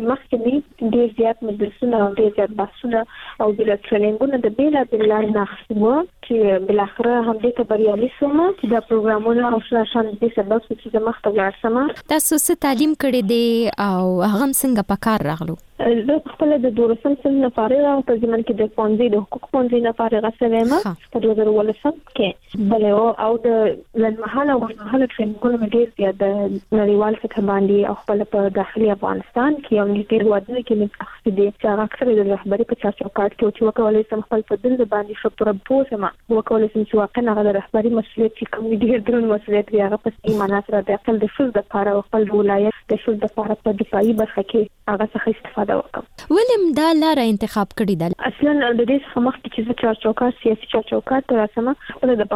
مخکې ډېر زیات مجلسونه او ډېر زیات بحثونه او د ټریننګونو د بیلابیل لارې ناخستو چې بل اخر هم دې ته بریالي شوم چې دا پروګرامونه او شان دې سبب چې د مخته ورسمه تاسو څه تعلیم کړی دی او هغه څنګه په کار راغلو؟ زه خپل د 12 سم نه فارغه او په ځمن کې د پونځي د حقوق پونځي نه فارغه شوم په 2018 کې بل او د لنمحاله او مرحله ټریننګونو مې ډېر زیات د نړیوال څخه باندې او خپل په داخلي افغانستان کې او ډېر ودونه کې مې اخلي دي چې اکثر د رهبری په چوکاټ کې چې وکولای سم خپل په دل باندې شپره پوسما وکولای سم چې واقعا هغه د رهبری مسؤلیت چې کوم ډېر درون مسؤلیت دی هغه په سیمه سره د خپل د فل د لپاره او خپل ولایت د فل د لپاره په دفاعي برخه کې هغه څخه استفاده ولیم دا لاره انتخاب کړی ده؟ اصلا د دې څخه مخکې چې زه چوکاټ سیاسي چوکاټ راسمه خپل د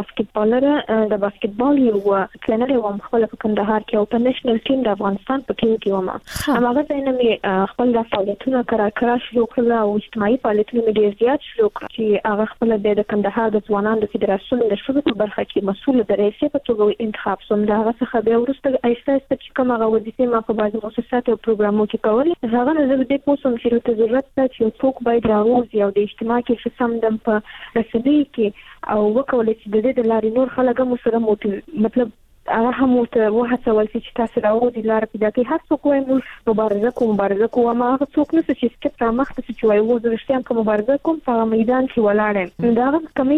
باسکټبال یو ټرینر وم خپل په کندهار کې او په نېشنل ټیم د افغانستان په ټیم کې وم هغه ځای نه مې خپل د فعالیتونو کرا شروع کړل او اجتماعي فعالیتونه مې ډېر زیات شروع کړل چې هغه خپل د کندهار د ځوانانو د فدراسیون د شورا په برخه کې مسؤل د رئیس په توګه انتخاب شوم دا هغه څخه به ورسته آیسته چې کومه وظیفه ما په بعض مؤسسات او پروګرامونو کې کولې هغه نه زه د پوسوم چې ته ضرورت ده چې څوک باید راوځي او د اجتماع کې څه سم دم په رسنۍ کې او وکولای چې د دې لارې نور خلک هم سره مطلب هغه هم ته وهڅول چې تاسو راوځي لار پیدا کړئ هر څوک وايي موږ مبارزه کوو ما هغه څوک نه چې سکت را مخته چې وايي وو د رښتیا کوم مبارزه کوم په میدان کې ولاړم دا کمی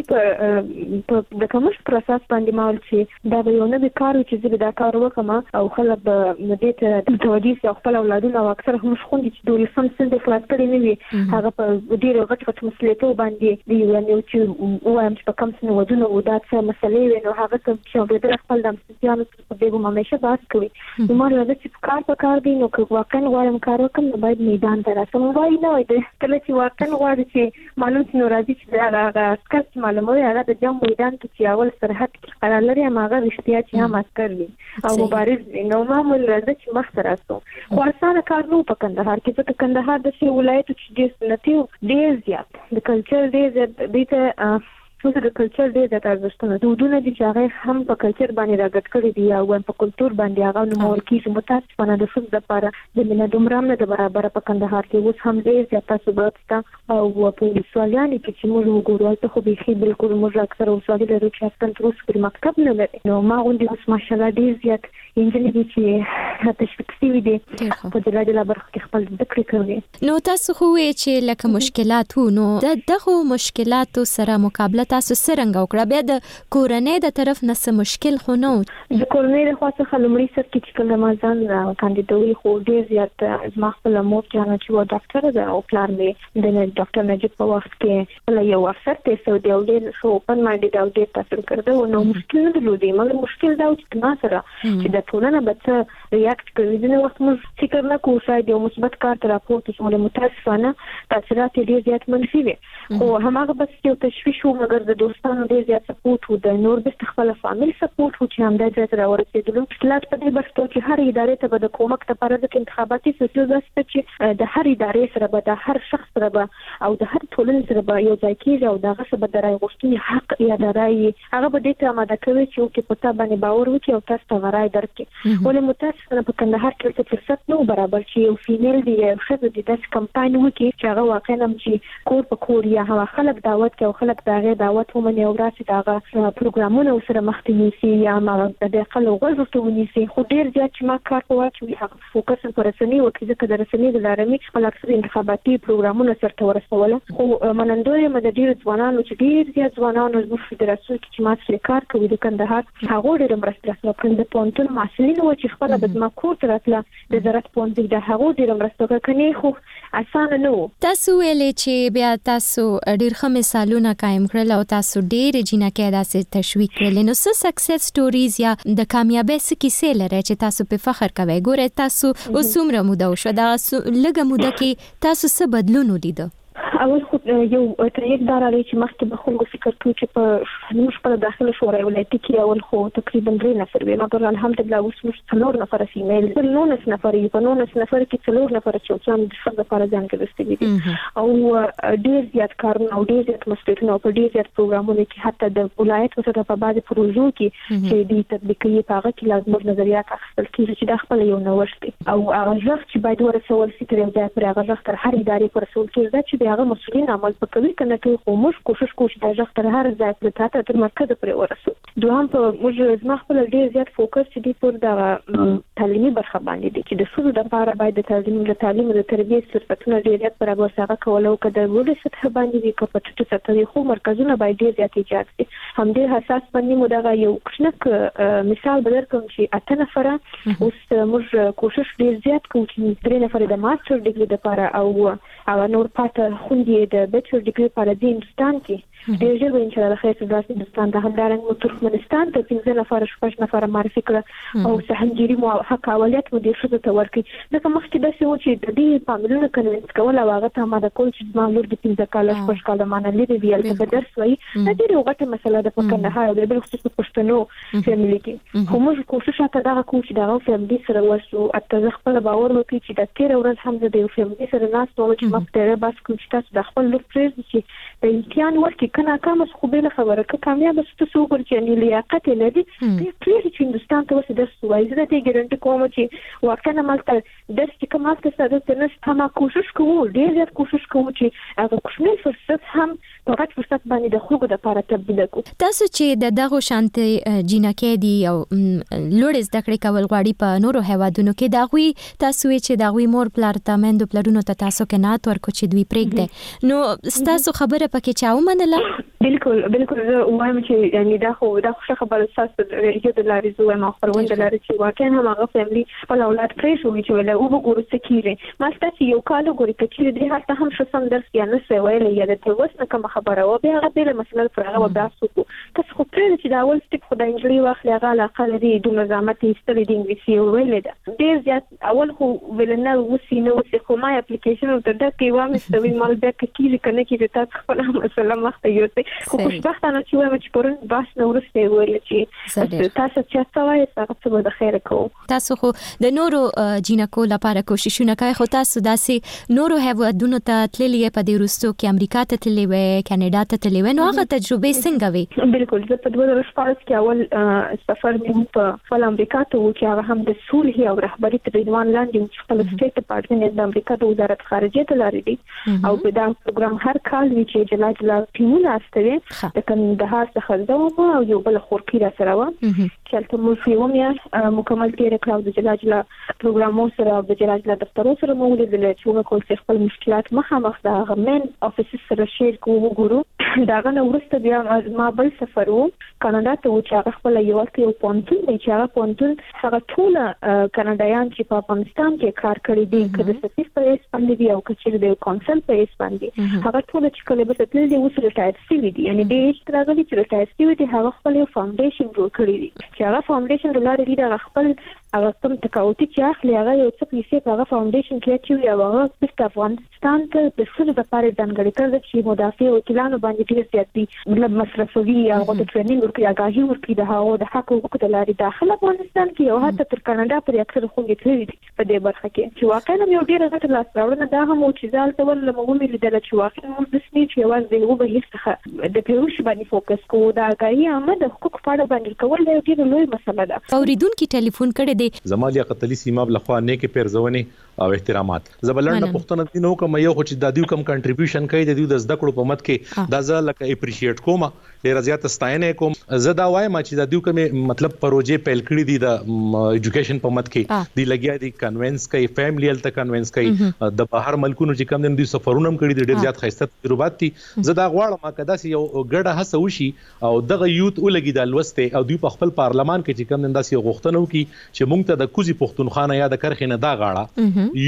په د کومش پروسس باندې مال چې دا به یو نه کار چې زه دا کار وکم او خلک به دې ته توجه خپل اولادونه او اکثر هم خوندې چې دوی سم سند خلاص کړي نه وي هغه په ډیره غټ مسلې ته باندې دی یو چې وایم چې په کوم څه ودونه و دا څه مسلې وي نو هغه چې به خپل د ځانو په دې کومه مشه بحث کوي نو ما راځي چې کار دی نو که واقعا غواړم کار وکم نو باید میدان ته راسم وای نه وای کله چې واقعا غواړي چې معلوم نو راځي چې هغه اسکر معلومه هغه د جنگ میدان ته چې اول سرحد قرار لري هغه رښتیا چې هم اسکر وي او مبارز نو معمول راځي چې مخ ته راسو خو اسانه کار نو په کندهار کې ځکه کندهار د سی ولایت چې ډېر سنتي ډېر زیات د کلچر ډېر زیات د د کلچر ډېر زیات ارزښتونه دودونه دي چې هغه هم په کلچر باندې راګډ کړي دي او په کلچر باندې هغه نو مورکی چې متاسفانه د څه لپاره د مینه دومره نه د برابر په کندهار کې اوس هم ډېر زیات تاسو او په سواليان کې چې موږ وګورو ته خو به بالکل موږ اکثر سوالي لرو چې اصلا تر اوسه په مکتب نه لري نو ما غونډې اوس ماشاءالله ډېر زیات انجنیری چې تشویق شوي دي په دغه برخه کې خپل ذکر کوي نو تاسو خو چې لکه مشکلات وو نو دغه مشکلاتو سره مقابله تاسو څنګه وکړه بیا د کورنۍ د طرف نه څه مشکل خو نو د کورنۍ له خوا څخه لومړی سر کې چې کوم مازان کاندیدوي خو ډېر زیات ما خپل مور جانه چې و ډاکټر ده او پلان دی د ډاکټر نجیب په وخت کې له یو افسر ته سو دی او ډېر شو اوپن مایندډ او ډېر تاثیر کړو نو مشکل نه درلودي مګر مشکل دا چې ما سره چې د ټولنه به ریاکټ کوي د وخت موږ فکر نه کوو چې یو مثبت کار تر راپورته شو متاسفانه تاثیرات ډېر زیات منفي وي خو هماغه بس یو تشویش و مګر د دوستانو ډېر زیات سپورټ و د نور د خپل فامیل سپورټ و چې هم د ځای سره ورسېدلو پلات په دې برخه چې هر ادارې ته به د کومک لپاره د انتخاباتي سلسله داسته چې د هر ادارې سره به د هر شخص سره به او د هر ټولنې سره به یو ځای کېږي او دغه څه به د رای غوښتنې حق یا د رای هغه به دې ته آماده کوي چې او کې په تا باندې باور وکړي او تاسو ته رای درکړي ولې متاسفانه په کندهار کې څه فرصت نه برابر چې یو فیمیل دی یو ښځه د داس کمپاین وکړي چې هغه واقعا هم چې کور په کور یا هغه خلک دعوت کوي او خلک دغه دعوت ومني او راسي دغه پروګرامونه سره مخ ته نیسي یا ما د خپل غوږ ته ونیسي خو ډیر زیات چې ما کار کوي چې هغه فوکس پر رسنۍ او چې د رسنۍ د لارې خپل اکثر انتخاباتي پروګرامونه سره ورسول خو منندوی مده ډیر ځوانانو چې ډیر زیات ځوانانو د فدراسیون کې ما سره کار کوي د کندهار هغه ډیر مرسته کوي د پونتون مسلین و چې خپل د مکو تراتله د زراعت پونځ د هغه ډیر مرسته کوي خو اسانه نه تاسو ویلې چې بیا تاسو ډیر ښه مثالونه قائم کړل او تاسو ډیر جنکه داسې تشویق کړل نو څه سکسس سټوریز یا د کامیابی څه کیسې لري چې تاسو په فخر کوئ ګوره تاسو اوس عمره موده شو دا لږه موده کې تاسو څه بدلون ولیدو اول خو یو تغییر دار لري چې مخکې به خلکو فکر کوي چې په موږ په داخله شورای ولایتي کې اول خو تقریبا 3 نفر وي، مګر الحمدلله اوس موږ 4 نفر فیمیل 19 نفر یو، په 19 نفر کې 4 نفر چې څوم د ښځو لپاره ځانګړي دي او ډیر زیات کارونه او ډیر زیات مسؤلیتونه او په ډیر زیات پروګرامونه کې حتی د ولایت وسره په بعضي پروژو کې چې د تطبیقي پاغه کې لازم نظریات اخیستل کیږي چې د خپل یو نوښت دی او هغه ځخ چې باید ورسول شي تر ځای پر هغه ځخ تر هر ادارې پر رسول کېږي چې هغه مسؤلین عمل وکړي کنه ټول خو موږ کوشش کوو چې دا ځخ تر هر ځای پر تر مرکز پر ورسول. دوهم په موږ زما خپل ډیر زیات فوکس چې دی پر د تعلیمي برخه باندې دي چې د ښځو لپاره باید د تعلیم او د تربیې فرصتونه ډیر زیات برابر سره کول او کده ولې سطح باندې د کپټ سطحي خو مرکزونه باید ډیر زیات ایجاد شي. هم ډیر حساس باندې مو دا یو کښنک مثال بدر کوم چې 8 نفره اوس موږ کوشش ډیر زیات کوو چې 3 نفر د ماستر ډیګري لپاره او نور پاتې خوندې د بیچلر ډیګري لپاره د هندستان کې ډیر ژر ان شاء الله خیر د هندستان د همدارنګ ترکمنستان ته 15 نفر شپږ نفر معرفي کړ او سهنجيري مو حق اوليات مو د شته تورکي لکه مخکې د سیو چې د دې فامیلونو کنوینس کول او هغه ته ما د کول چې ما لور د 15 کال شپږ کال مانه لري ویل چې درس وایي دا ډیره وغټه مسله ده په کندهار او د بل خصوص پښتنو فیملی کې خو موږ کوشش وکړو دا کوم چې دا فیملی سره ورسو اته خپل باور وکړي چې د تیر ورځ هم د فیملی سره ناس نو چې مخته بس کوم چې تاسو د خپل لور پرېږدي چې په امتحان ورکړي کنه کوم خو به خبره که کامیاب شته سو ګر چې نه لیاقت لري پرې چې هندستان ته وسه درس وایي زه ته ګارانټي کوم چې واقعا مالته درس چې کوم څه سره د نس هم کوشش کوو ډیر زیات کوشش کوو چې هغه کوشنی فرصت هم په غټ فرصت باندې د خلکو لپاره تبدیل کړو. تاسو چې د دغه شانتي جنکې دی او لوړ زده کړې کول غواړي په نورو هیوادونو کې داوی تاسو چې داوی مور پلارتامندو پلرونو ته تاسو کې نات ورکو چې دوی پرېږده نو تاسو خبره پکې چاو منله؟ بالکل زه وایم چې یعنی دا خو خبره تاسو د یو د لارې زوی ما خپلوان د لارې چې واقعا هم هغه فیملی خپل اولاد پرې شو چې ولا او وګورو څه کیږي ما ستاسو یو کال وګورئ چې دې هڅه هم څه سم درس یا نه څه ویل یا د توسنه کوم خبره و بیا هغه د مسله پر هغه بحث وکړو تاسو خو پرې چې دا اول سټیپ خدای انجلي واخلې هغه علاقه لري د نظامت ایستل د انګلیسي ویل ده ډیر زیات اول خو ولنه وسینه خو ما اپلیکیشن ته د کې وامه سوي مال بیا کېږي کنه کې تاسو خپل مسله مخته یوسئ خو خوشبختانه چې وایم چې پرون باس نو ورسته ویل چې تاسو چې تاسو تاسو به خیر کوو. تاسو خو د نورو جینکو لپاره کوششونه کوي خو تاسو داسې نورو هیوادونو ته تللې په دې وروستو کې امریکا ته تللې وې کاناډا ته تللې وې نو هغه تجربه څنګه وي؟ بالکل زه په 2014 کې اول سفر مې په فل امریکا ته و چې هغه هم د صلح او رهبری ترجمان لاندې خپل سټیټ ډپارټمنټ د امریکا د وزارت خارجه ته لري او په دا پروګرام هر کال وی چې جلا ټیمونه استوي د کندهار څخه زوم او یو بل خورکی را سره و چې تل مو یو میا مکمل تیر کړو د جلا پروګرامو سره او د جلا دفترونو سره مو لیدل چې موږ کول خپل مشکلات مخامخ د غمن افیس سره شیر کوو ګورو داغه نو ورسته بیا ما بل سفر و کاناډا ته و چې خپل یو پونتون دی چې هغه پونتون هغه ټول کاناډایان چې په افغانستان کې کار کړی دي کله سفیر په اسپانیا دی او کچیر دی کونسل په اسپانیا هغه ټول چې کله به تل دی وسره ټایپ سی دی یعنی د اشتراکي چې ټایپ سی دی هغه خپل فاونډیشن جوړ کړی دی چې هغه فاونډیشن د لارې دی خپل هغه کوم تکاوتی چې اخلي هغه یو څه پیسې په هغه فاونډیشن کې چې یو هغه د افغانستان ته د څه لپاره ځانګړي کړل چې مدافع وکیلانو باندې ډیر زیات دي مطلب مصرفوي هغه د ټریننګ ورکړي هغه ورکړي د هغه د حق حقوق د لارې داخله افغانستان کې او حتی تر کاناډا پورې اکثر خوندې تللي دي په دې برخه کې چې واقعا یو ډیر غټ لاس راوړنه دا هم چې ځال ته ول موږ لیدل چې واقعا موږ د سنې چې واز دی او به هیڅ د پیروش باندې فوکس کوو دا غي عامه د حقوق په اړه باندې کول یو ډیر لوی مسله ده. اوریدونکو ټلیفون کړي دي زمالیا قتلی سیماب لخوا نیک پیرزونی او احترامات زبلند پښتنه دینو کوم یو خو چې د دیو کم کنټریبیوشن کوي د دیو د زده کړو په مت کې دا ځل لکه اپریشیټ کوم ډیر زیات ستاینه کوم زه دا وایم چې د دیو کوم مطلب پروژې پیل کړې دي د ایجوکیشن په مت کې دی لګیا دي کنوینس کوي فیملی هیلث کنوینس کوي د بهر ملکونو چې کم دي سفرونه کړي دي ډیر زیات خسته تجربات دي زه دا غواړم کدا سي یو ګډه هڅه وشي او دغه یوت ولګي د لوسته او دوی په خپل پارلمان کې چې کم داسې غوښتنه وکړي چې موږ ته د کوزي پښتونخوا یا د کرخې نه دا غاړه یو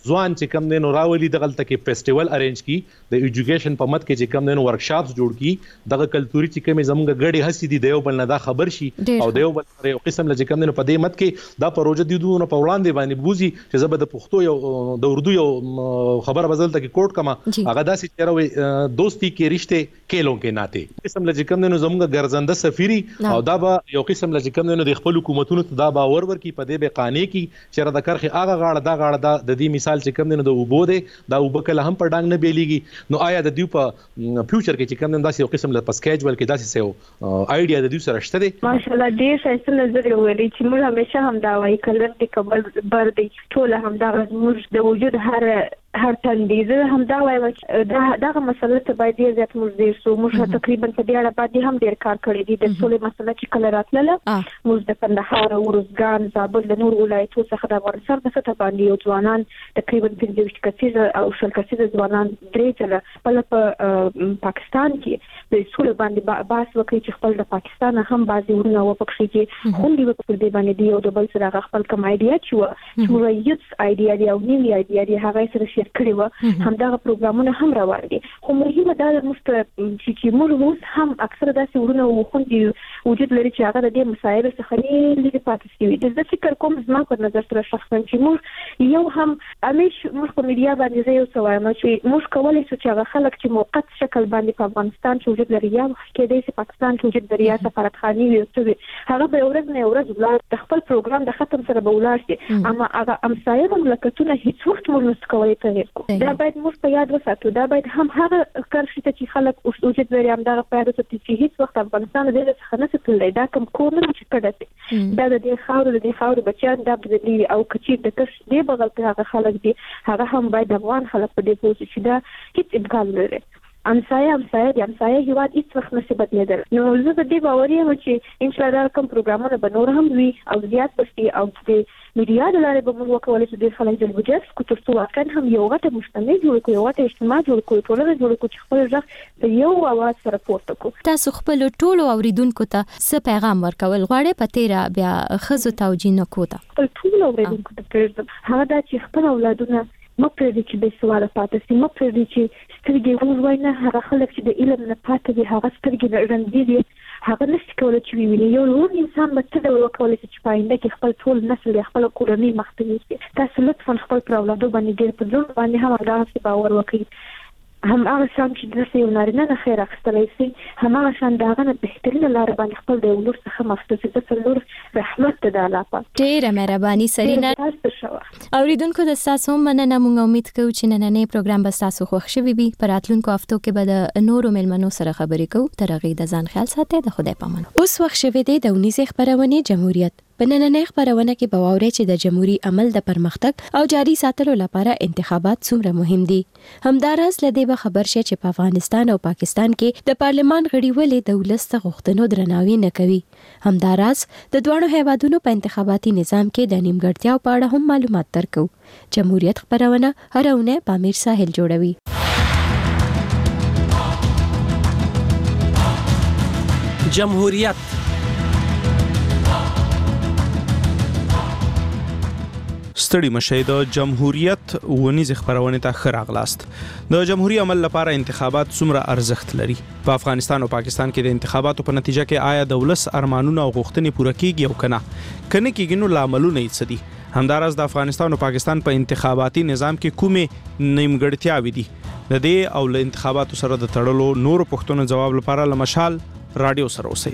ځوان چې کم دینو راولي دغلته کې فیسټیوال ارینج کی د ایجوکیشن په مت کې چې کم دینو ورکشاپس جوړ کی دغه کلتوري چې کومه زموږ غړي هسي دي دیو بل نه دا خبر شي او دیو بل یو قسم لږ کم دینو په دې مت کې دا پروژه دی دوه په وړاندې باندې بوزي چې زبر د پښتو یو د اردو یو خبر بدلته کې کوټ کما هغه داسې چیرې دوستی کې رشته کېلو کې ناته قسم لږ کم دینو زموږ ګرځنده سفیری او دا به یو قسم لږ کم دینو د خپل حکومتونو ته دا باور ورکي په دې به قانې کې چې د کرخي هغه غاړه دا د دې مثال چې کم دینو د وبو دی دا وبکله هم په ډنګ نه بیلېږي نو آیا د دیو په فیوچر کې چې کم دینو داسې یو قسم له پسکیجول کې داسې یو آیډیا د دیو سره شته دی ماشاءالله دې څه نظر ویلي چې موږ همیشه هم دا وایي کلر د قبل بر دی ټول هم دا موږ د وجود هر تندیزه هم دا وایم چې دا مسله ته باید زیات مزدیر سو موږ تقریبا په دې اړه باندې هم ډیر کار کړی دی د ټولې مسله چې کله راتله موږ د کندهار او روزګان زابل د نور ولایتونو څخه د افغانستان په سطح باندې یو ځوانان تقریبا 15 کسیزه او 10 کسیزه ځوانان درې ځله په پاکستان کې د ټول باندې باس وکړي چې خپل د پاکستان هم بازي ورونه وپکشي چې خوندې په دې باندې دی او د بل سره خپل کوم ایډیا چې موږ یوت ایډیا دی او نیو ایډیا دی هغه سره شیر کړی و همدغه پروګرامونه هم روان دي خو مهمه دا چې موږ هم اکثره داسې ورونه وخوندي وجود لري چې هغه د دې مسایلو څخه لري پاتې شوي د زه فکر کوم زما په نظر سره شخصا چې موږ یو هم همیش موږ په میډیا باندې زه یو څه وایم چې موږ کولی شو چې هغه خلک چې موقت شکل باندې په افغانستان کې وجود لري یا کېدای شي پاکستان کې وجود لري یا سفارتخانې وي څه هغه به ورځ نه ورځ ولاړ خپل پروګرام د ختم سره به ولاړ شي اما هغه امسایه مملکتونه هیڅ وخت موږ نشو کولی تغیر کړو دا باید موږ په یاد وساتو دا باید هم هغه کرشي چې خلک وجود لري هم دا په یاد وساتو چې هیڅ وخت افغانستان د دې څخه نه ستللی دا کوم کور نه چې کړه دا د دې خاور بچیان دا د او کچیر د کس دې بغل ته هغه خلک دي هغه هم باید افغان خلک په دې پوه شي دا هیڅ امکان لري امسایه هیواد هیڅ وخت نشي بدلیدل نو زه د دې باور یم چې ان شاء الله کوم پروګرامونه به نور هم وي او زیات پسې او د میډیا د لارې به موږ وکولای شو د خلک جلب جذب کو تر څو واقعا هم یو غټه مجتمع جوړ کړو یو غټه اجتماع جوړ کړو ټولنه جوړ کړو چې خپل ځخ په یو اواز سره پورته کړو تاسو خپل ټولو اوریدونکو ته څه پیغام ورکول غواړئ په تیرا بیا خزو توجیه نکوه خپل ټولو اوریدونکو ته هغه دا چې خپل اولادونه مپرېږدي چې بې سواده پاتې شي مپرېږدي چې سترګې وروي نه هغه خلک چې د علم نه پاتې دي هغه سترګې ړندې دي هغه نشي کولی چې وویني یو لوی انسان به څه ډول وکولی شي چې په آینده کې خپل ټول نسل یا خپله کورنۍ مخته یوسي تاسو لطفا خپل پر اولادو باندې ډېر په زړه باندې هم همدغسې باور وکړئ هماغه شان چې داسې یو نارینه نه خیر اخیستلی شي هماغه شان د هغه نه بهترینه لاره باندې خپل د یو لور څخه مخته شي ځکه لور رحمت ده د الله پاک ډېره مهرباني سرینا اوریدونکو د ستاسو مننه موږ امید کوو چې نننی پروګرام به ستاسو خوښ شوی وي په راتلونکو هفتو کې به د نورو مېلمنو سره خبرې کوو تر هغې د ځان خیال ساتئ د خدای په امان اوس وخت شوی دی د 19 خپرونې جمهوریت په نننۍ خپرونه کې به واورئ چې د جمهوریت عمل د پرمختګ او جاري ساتلو لپاره انتخابات څومره مهم دي همداراز لدې به خبر شي چې په افغانستان او پاکستان کې د پارلمان غړي ولې د ولس غوښتنو درناوی نه کوي همداراز د دوه هیوادونو په انتخاباتي نظام کې د نیمګړتیاو په اړه هم معلومات درکو جمهوریت خپرونه هر اونۍ په امیر ساحل جوړوي جمهوریت ستړي مشه د جمهوریت ونیز خبرونه ته خراغلاست د جمهوریت عمل لپاره انتخابات څومره ارزښت لري په افغانستان او پاکستان کې د انتخاباتو په نتیجه کې آیا د ولس ارمانونه او غوښتنې پوره کیږي او کنه کېږي نو لاملونه یې څه دي همداراز د افغانستان او پاکستان په انتخاباتي نظام کې کومې نیمګړتیاوې دي د دې او له انتخاباتو سره د تړلو نورو پوښتنو جواب لپاره لمشال رادیو سره اوسئ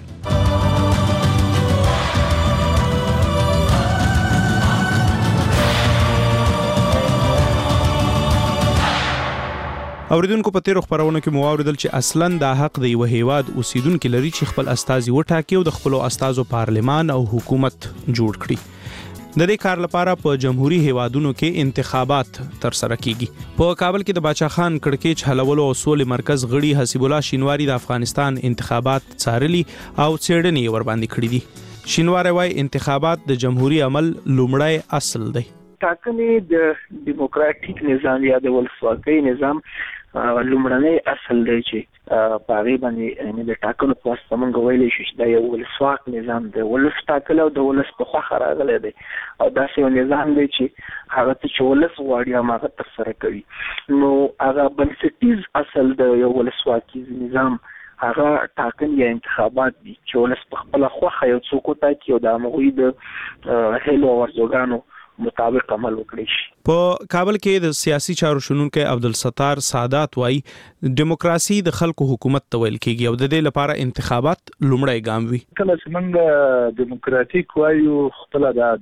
اوریدونکو په تیرو خبرونو کې مو اوریدل چې اصلاً د حق د یو هیواد اوسیدونکو لري چې خپل استازي وټاکي او د خپل استازو پارلمان او حکومت جوړ کړي د دې کار لپاره په جمهوریت هیوادونو کې انتخابات تر سره کیږي په کابل کې د باچا خان کړکېچ حلولو او سولې مرکز غړي حسیب الله شینواری د افغانستان انتخابات څارلي او څېړنې ور باندې کړې دي شینواری وايي انتخابات د جمهوریت عمل لومړی اصل دی ټاکنې د دیموکراتیک نظام یا د ولسواکۍ نظام لومړنی اصل دی چې په هغه باندې د ټاکنو په واسطه موږ ویلی شو چې دا یو ولسواک نظام دی، ولس ټاکل او د ولس په خوښه راغلی دی او داسې یو نظام دی چې هغه ته چې ولس غواړي هماغه ترسره کوي. نو هغه بنسټیز اصل د یو ولسواکي نظام هغه ټاکنې یا انتخابات دي چې ولس په خپله خوښه یو څوک وټاکي او د هغوی د هیلو او ارزوګانو مطابق عمل وکړي شي. په کابل کې د سیاسي چارو شنونکو عبدالستار سادات وایي دیموکراسي د خلکو حکومت ته ویل کېږي او د دې لپاره انتخابات لومړی ګام وي. کله چې موږ دیموکراتیک وایو خپل د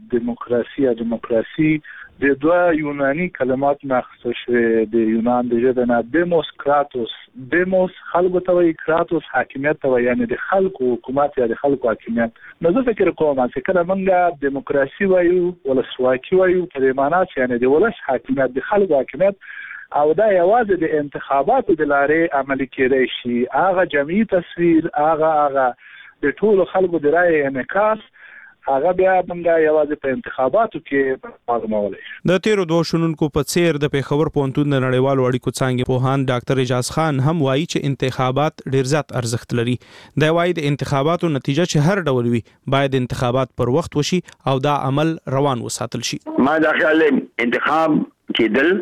دیموکراسي د دوه یوناني کلمات ماخذ شوی د یونان د ژبې نه دیموس کراتوس، دیموس خلکو ته وایي، کراتوس حاکمیت ته وایي، یعنی د خلکو حکومت یا د خلکو حاکمیت. نو زه فکر کوم چې کله موږ دیموکراسي وایو، ولسواکي وایو، په دې معنی چې یعنی د ولس حاکمیت، د خلکو حاکمیت، او دا یوازې د انتخاباتو د لارې عملي کېدای شي. هغه جمعي تصویر، هغه د ټولو خلکو د رایې انعکاس، هغه بیا موږ یوازې په انتخاباتو کې معلومولای شو. د تیرو دوه شنونکو په څیر د پېښور پوهنتون د نړیوالو اړیکو څانګې پوهان ډاکټر اجاز خان هم وایي چې انتخابات ډیر زیات ارزښت لري. دا وایي د انتخاباتو نتیجه چې هر ډول وي باید انتخابات پر وخت وشي او دا عمل روان وساتل شي. ما دا خیال انتخاب کېدل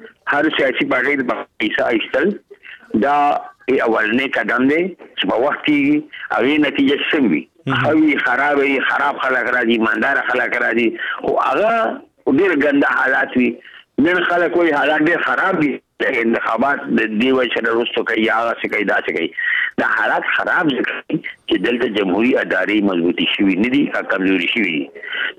هر سیاسي پارټي د پیسې ایستل دا اولنې قدم دی چې په وخت کې هغه نتیجه څنګه خوي خراب خلک راځي، ایماندار خلک راځي، او هغه ډیر ګنده حالات وي. نن خلک وایي حالات ډیر خراب دي، انتخابات د دی وجه سره وروسته کوي، هغه څه کوي، دا څه کوي. دا حالات خراب دي چې دلته جمهوریت ادارې مضبوطی شوي نه دي، کمزوري شوي دي.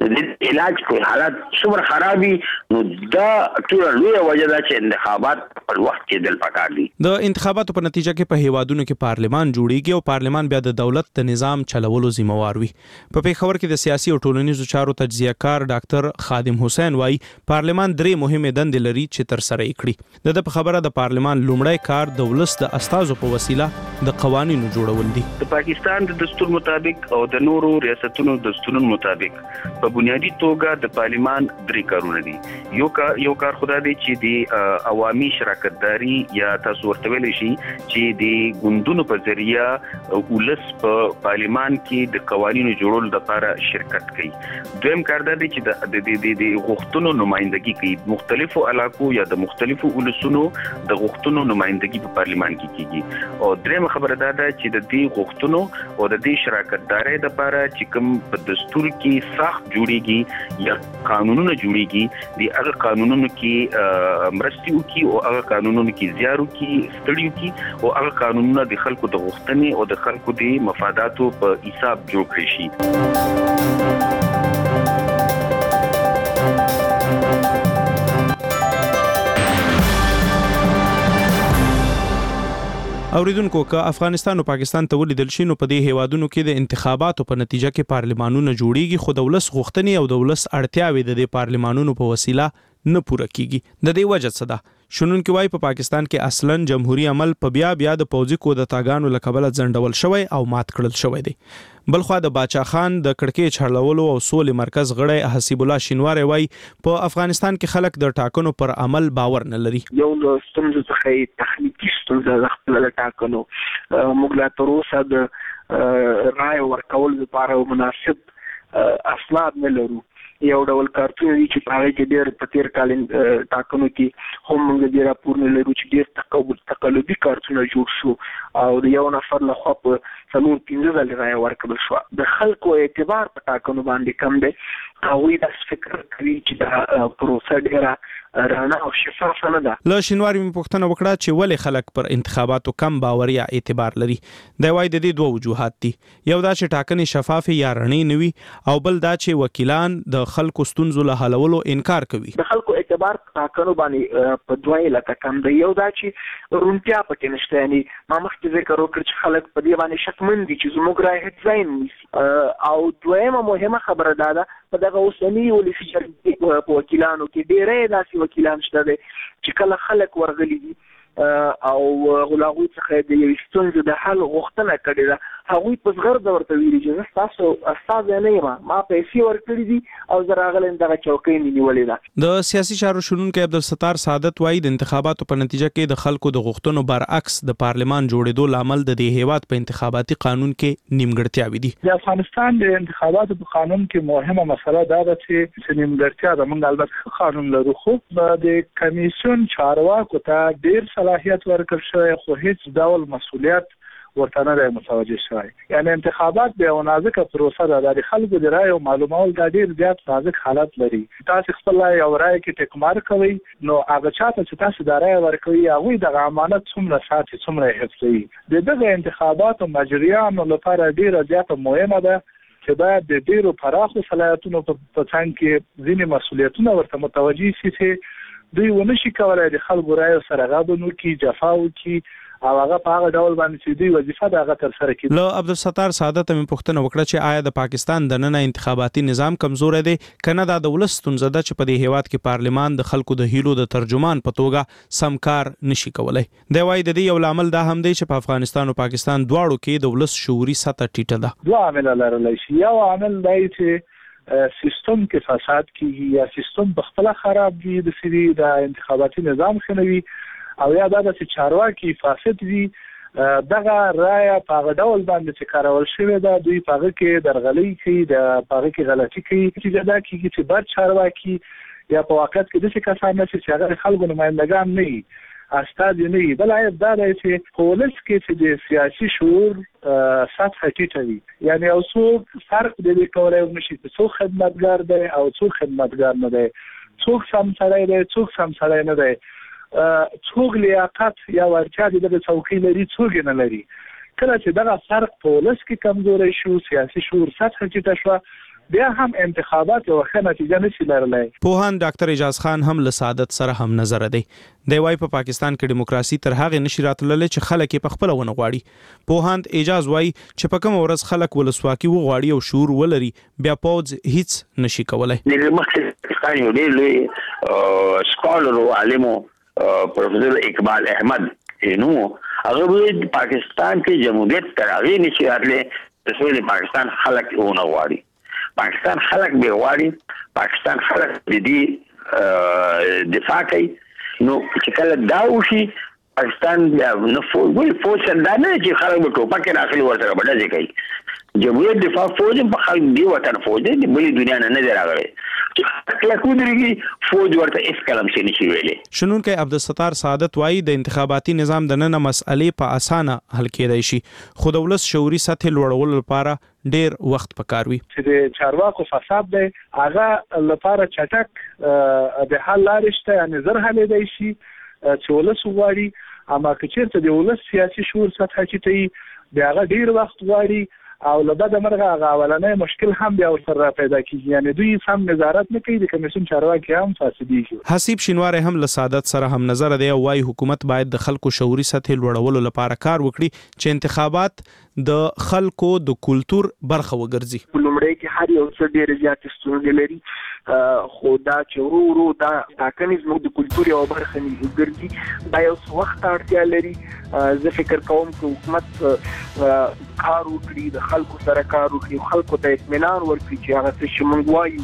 د علاج کوي حالات څومره خراب دي، نو دا ټول لویه وجه ده چې انتخابات پر وخت کېدل پکار دي. د انتخاباتو په نتیجه کې په هیوادونو کې پارلمان جوړیږي او پارلمان بیا د دولت د نظام چلولو ذمہوار وي. په پېښور کې د سیاسي او ټولنیزو چارو تجزیه کار ډاکټر خادم حسین وایي پارلمان درې مهمه دندې لري چې تر سره یې کړي. د خبره د پارلمان لومړی کار د ولس د استازو په وسیله د قوانینو جوړول دي. د پاکستان د دستور مطابق او د نورو ریاستونو د دستورونو مطابق په بنیادی توګه د پارلمان درې کارونه دي. یو کار خدا دی چې د عوامي شراکتداري یا تاسو ورته ویلی شي چې د ګوندونو په ذریعہ ولس په پارلمان کې د قوانینو جوړولو لپاره شرکت کوي. دویم کار دی چې د غوښتنو نمائندګي کوي. مختلفو علاقو یا د مختلفو ولسونو د غوښتنو نمائندګي په پارلمان کې کیږي. او دریم خبره دا ده چې د دې غوښتنو او د دې شراکتدارۍ لپاره چې کوم په دستور کې سخت جوړیږي یا قانونونه جوړیږي، د هغه قانونونو کې مرستي وکړي او هغه قانونونو کې زیار وکړي، ستړي وکړي او هغه قانونونه د خلکو د غوښتنې او د خلکو د مفاداتو په حساب جوړ کړي شي. اوریدونکو که افغانستان او پاکستان ته ولیدل شي نو په دې هیوادونو کې د انتخاباتو په نتیجه کې پارلمانونه جوړیږي، خو د ولس غوښتنې او د ولس اړتیاوې د دې پارلمانونو په وسیله نه پوره کیږي. د دې وجه څه ده؟ شنونکو وايي په پاکستان کې اصلاً جمهوریت عمل په بیا د پوځي کودتاګانو لکبله ځنډول شوی او مات کړل شوی دی. بلخوا د باچا خان د کړکۍ چړلولو او سولې مرکز غړی حسیب الله شینواری وايي په افغانستان کې خلک د ټاکنو پر عمل باور نه لري. یو د ستونزو څخه تخنیکی ستونزه د خپل ټاکنو موږ لا تر اوسه د رای ورکول لپاره مناسب اسناد نه لرو. یو ډول کارتونه دي چې په هغه کې ډېر په تیر کال ټاکنو کې هم موږ ډېر راپور نه لرو چې ډېر تقلبي کارتونه جوړ شو او د یو نفر لخوا په 4-5 ځله رای ورکړل شو. د خلکو اعتبار په ټاکنو باندې کم دی. هغوی داسې فکر کوي چې دا پروسه ډېره رڼه او شفافه نه ده. له شینواري مې پوښتنه وکړه چې ولې خلک پر انتخاباتو کم باور یا اعتبار لري. دا وایي د دې دوه وجوهات دي. یو دا چې ټاکنې شفافې یا رڼې نه وي او بل دا چې وکیلان د خلکو ستونزو له حلولو انکار کوي. د خلکو اعتبار ټاکنو باندې په دوه لکه کم دی. یو دا چې رونتیا پکې نشته، یعنی ما مخکې ذکر وکړ چې خلک په دې باندې شکمن دي چې زموږ رای هیڅ ځای نه نیسي. او دویمه مهمه خبره دا ده په دغه اوسني ولسي جرګې په وکیلانو کې ډېری داسې وکیلان شته دي چې کله خلک ورغلي دي او غلاغوی څخه د یو ستونزې د حل غوښتنه کړې ده، هغه په صغر د ورته ویلي چې تاسو استاد نه یم ما پیسې ورکړې دي او زراغلم دغه چوکۍ نیولې ده. د سیاسي چارو شنونکو عبدالستار سعادت وایي د انتخاباتو په نتیجه کې د خلکو د غوښتنو برعکس د پارلمان جوړېدو لامل د دې هیواد په انتخاباتي قانون کې نیمګړتیاوې دي. د افغانستان د انتخاباتو په قانون کې مهمه مسله دا ده چې نیمګړتیا ده. موږ البته قانون لرو خو د کمیسیون چارواکو ته ډیر صلاحیت ورکړل شوی خو هیڅ ډول مسؤلیت ورته نه متوجه شوی. یعنی انتخابات به یو نازکه پروسه ده. د خلکو د رای او معلومات د ډیر زیات نازک حالت لري. تاسو خپل یو رای کې ټکمار کوي نو هغه چاته چې تاسو د رای ورکوي هغه د امانت څومره ساتي څومره حفظي. دغه انتخاباتو مجریانو لپاره ډیر زیات مهمه ده چې باید د ډیرو پراخو صلاحیتونو په څنګ کې ځینې مسؤلیتونه ورته متوجي شي چې دوی ونشي کولای د خلکو رای سره غاډونو کې جفا وکړي او هغه په هغه ډول باندې چې دوی وظیفه د هغه تر سره کړي. له عبدالستار سعادت مې پوښتنه وکړه چې آیا د پاکستان د نن انتخاباتي نظام کمزور دی کنه دا د ولس ستونزه ده چې په دې هیواد کې پارلمان د خلکو د هیلو د ترجمان په توګه سمکار نشي کولای. دی وايي د دې یو عامل دا هم دی چې په افغانستان او پاکستان دواړو کې د ولس شعوري سطح ټیټه ده. دوه عامل لرلی شي. یو عامل دی چې سیستم کې فساد کیږي یا سیستم په خپل خراب وي د سری د انتخاباتي نظام خنوي او یا دا چې چارواکي فاسد وي دغه رای په هغه ډول باندې چې کارول شوی دا دوی په هغه کې درغلي کوي د په هغه کې غلطي کوي چې دا کیږي چې بد چارواکي یا په واقعیت کې د څه کسان چې هغه خلکو نمائندگان نه وي استاد نه وي بل عیب دا دی چې پولیس کې چې د سیاسي شعور سطح ټیټه وي. یعنی او څوک فرق دې کولای نشي چې څوک خدمتګار دی او څوک خدمتګار نه دی څوک سم سړی دی څوک سم سړی نه دی څوک لیاقت یا ورچا د څوکۍ لري څوک نه لري. کله چې دغه فرق په ولس کې کمزوري شو سیاسي شعور سطح ټیټه شو بیا هم انتخابات یو ښه نتیجه نشي لرلی. پوهان ډاکټر اعجاز خان هم له سعادت سره هم نظر دی. دی وايي په پاکستان کې دیموکراسي تر هغه نشي راتللی چې خلک په خپل ونه غواړي. پوهان اعجاز وايي چې په کوم ورځ خلک ولسواکي وغواړي او شعور ولري بیا پوز هیڅ نشي کولای. د مخکې یو ډېر سکالر او عالمو پروفیسر اقبال احمد نو هغه پاکستان کې جمهوریت تراغي نشي راتلی چې پاکستان خلک ونه غواړي. پاکستان خلک به غواړي پاکستان خلک دې دفاع کوي نو چې کله دا وشي پاکستان نو فوج دا نه چې خلک به ټوپک راخلي ورته بدل کوي. جمهوریت دفاع فوج په خلک دی وطن فوج دی بلې دنیا نه دی راغلی چې کله کودريږي فوج ورته اس کلم شي نشي ویلي. شنونکو عبدالستار سعادت وایي د انتخاباتي نظام د نن مسئلې په اسانه حل کېدای شي خو د ولس شعوري سطح لوړولو لپاره ډیر وخت پکار وي. چې د چارواکو فساد دی هغه لپاره چټک د حل لارې شته یعنی زر حل دی شي چې ولس وغواړي اما که چیرته د ولس سیاسي شعور سطح ټیټه بیا هغه ډیر وخت غواړي او له بده مرغه هغه اولنې مشکل هم بیا ورسره پیدا کیږي یعنی دوی سم نظارت نه کوي د کمیسیون چارواکي هم فاسدي شي. حسیب شینوار هم له سعادت سره هم نظر دی او وايي حکومت باید د خلکو شعوري سطح لوړولو لپاره کار وکړي چې انتخابات د خلکو د کلچر برخه وګرځي. لومړی کې هر یو څه ډیر زیات ستونزې لري خو دا چې ورو دا ټاکنیز موږ د کلچر یو برخه نه ګرځي دا یو وخت اړتیا لري. زه فکر کوم چې حکومت کار وکړي د خلکو سره کار وکړي خلکو ته اطمینان ورکړي چې هغه څه چې موږ وایو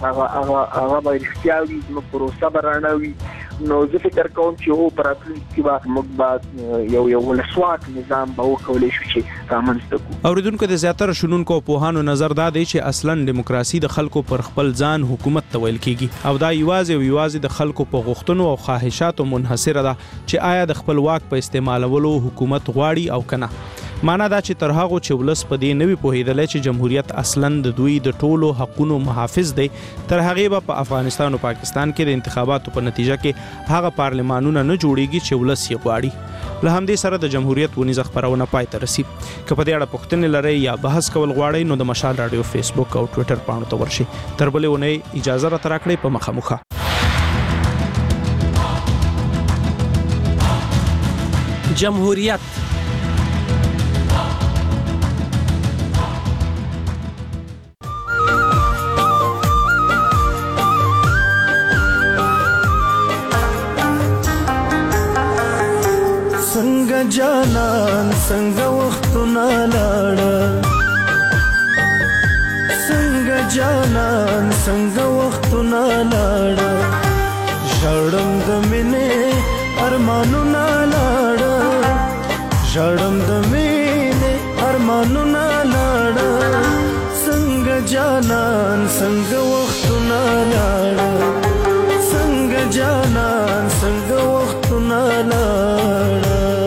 هغه به رښتیا وي زموږ پروسه به رڼه وي. نو زه فکر کوم چې هو په راتلونکي کې به موږ به یو ولسواک نظام به وکولی شو چې رامنځته کړو. اوریدونکو د زیاتره شنونکو پوهانو نظر دا دی چې اصلا دیموکراسي د خلکو پر خپل ځان حکومت ته ویل کیږي او دا یوازې د خلکو په غوښتنو او خواهشاتو منحصره ده چې آیا د خپل واک په استعمالولو حکومت غواړي او کنه. معنا دا چې تر هغه چې ولس په دې نوي پوهیدل چې جمهوریت اصلا د دوی د ټولو حقونو محافظ دی تر هغه په افغانستان او پاکستان کې د انتخاباتو په نتیجه کې هغه پارلمانونه نه جوړیږي چې ولس یې غواړي. له همدې سره د جمهوریت ونیزه خبرونه پای ته رسي. که په دې اړه پوښتنې لرئ یا بحث کول غواړئ نو د مشال رادیو فیسبوک او ټوئیټر پاڼو ته ورشئ. تر بلې اونۍ اجازه راته راکړئ په مخه. جمهوریت څنګه جانان څنګه وختونه لاړه څنګه جانان څنګه وختونه لاړه ژړم د مینې ارمانونه لاړه ژړم د مینې ارمانونه لاړه څنګه جانان څنګه وختونه لاړه څنګه جانان څنګه وختونه لاړه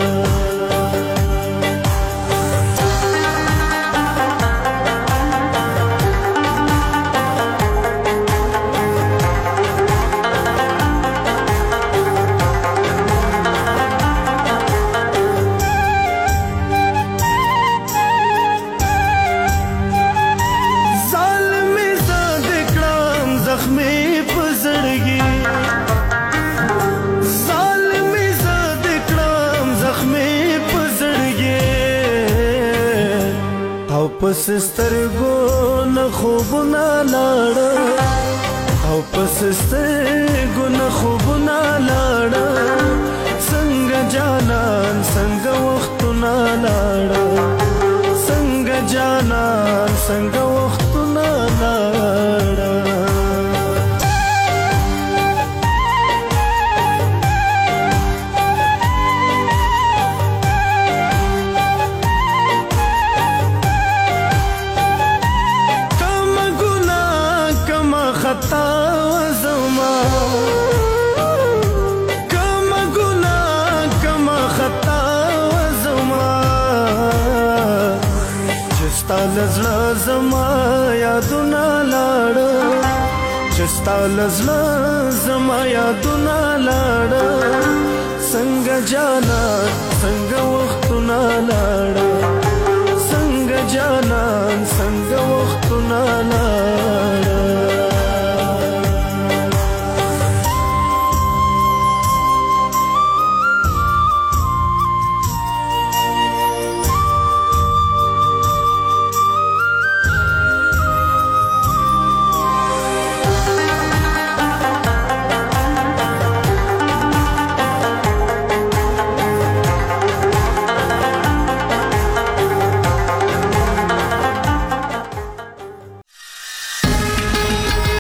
پس سترګو نه خوبونه لاړه او پس سترګو نه خوبونه لاړه څنګه جانان څنګه وختونه لاړه څنګه جانان څنګه وختونه لاړه لزړه زما یادونه لاړه چستا لزړه زما یادونه لاړه څنګه جانان څنګه وختونه لاړه څنګه جانان څنګه وختونه لاړه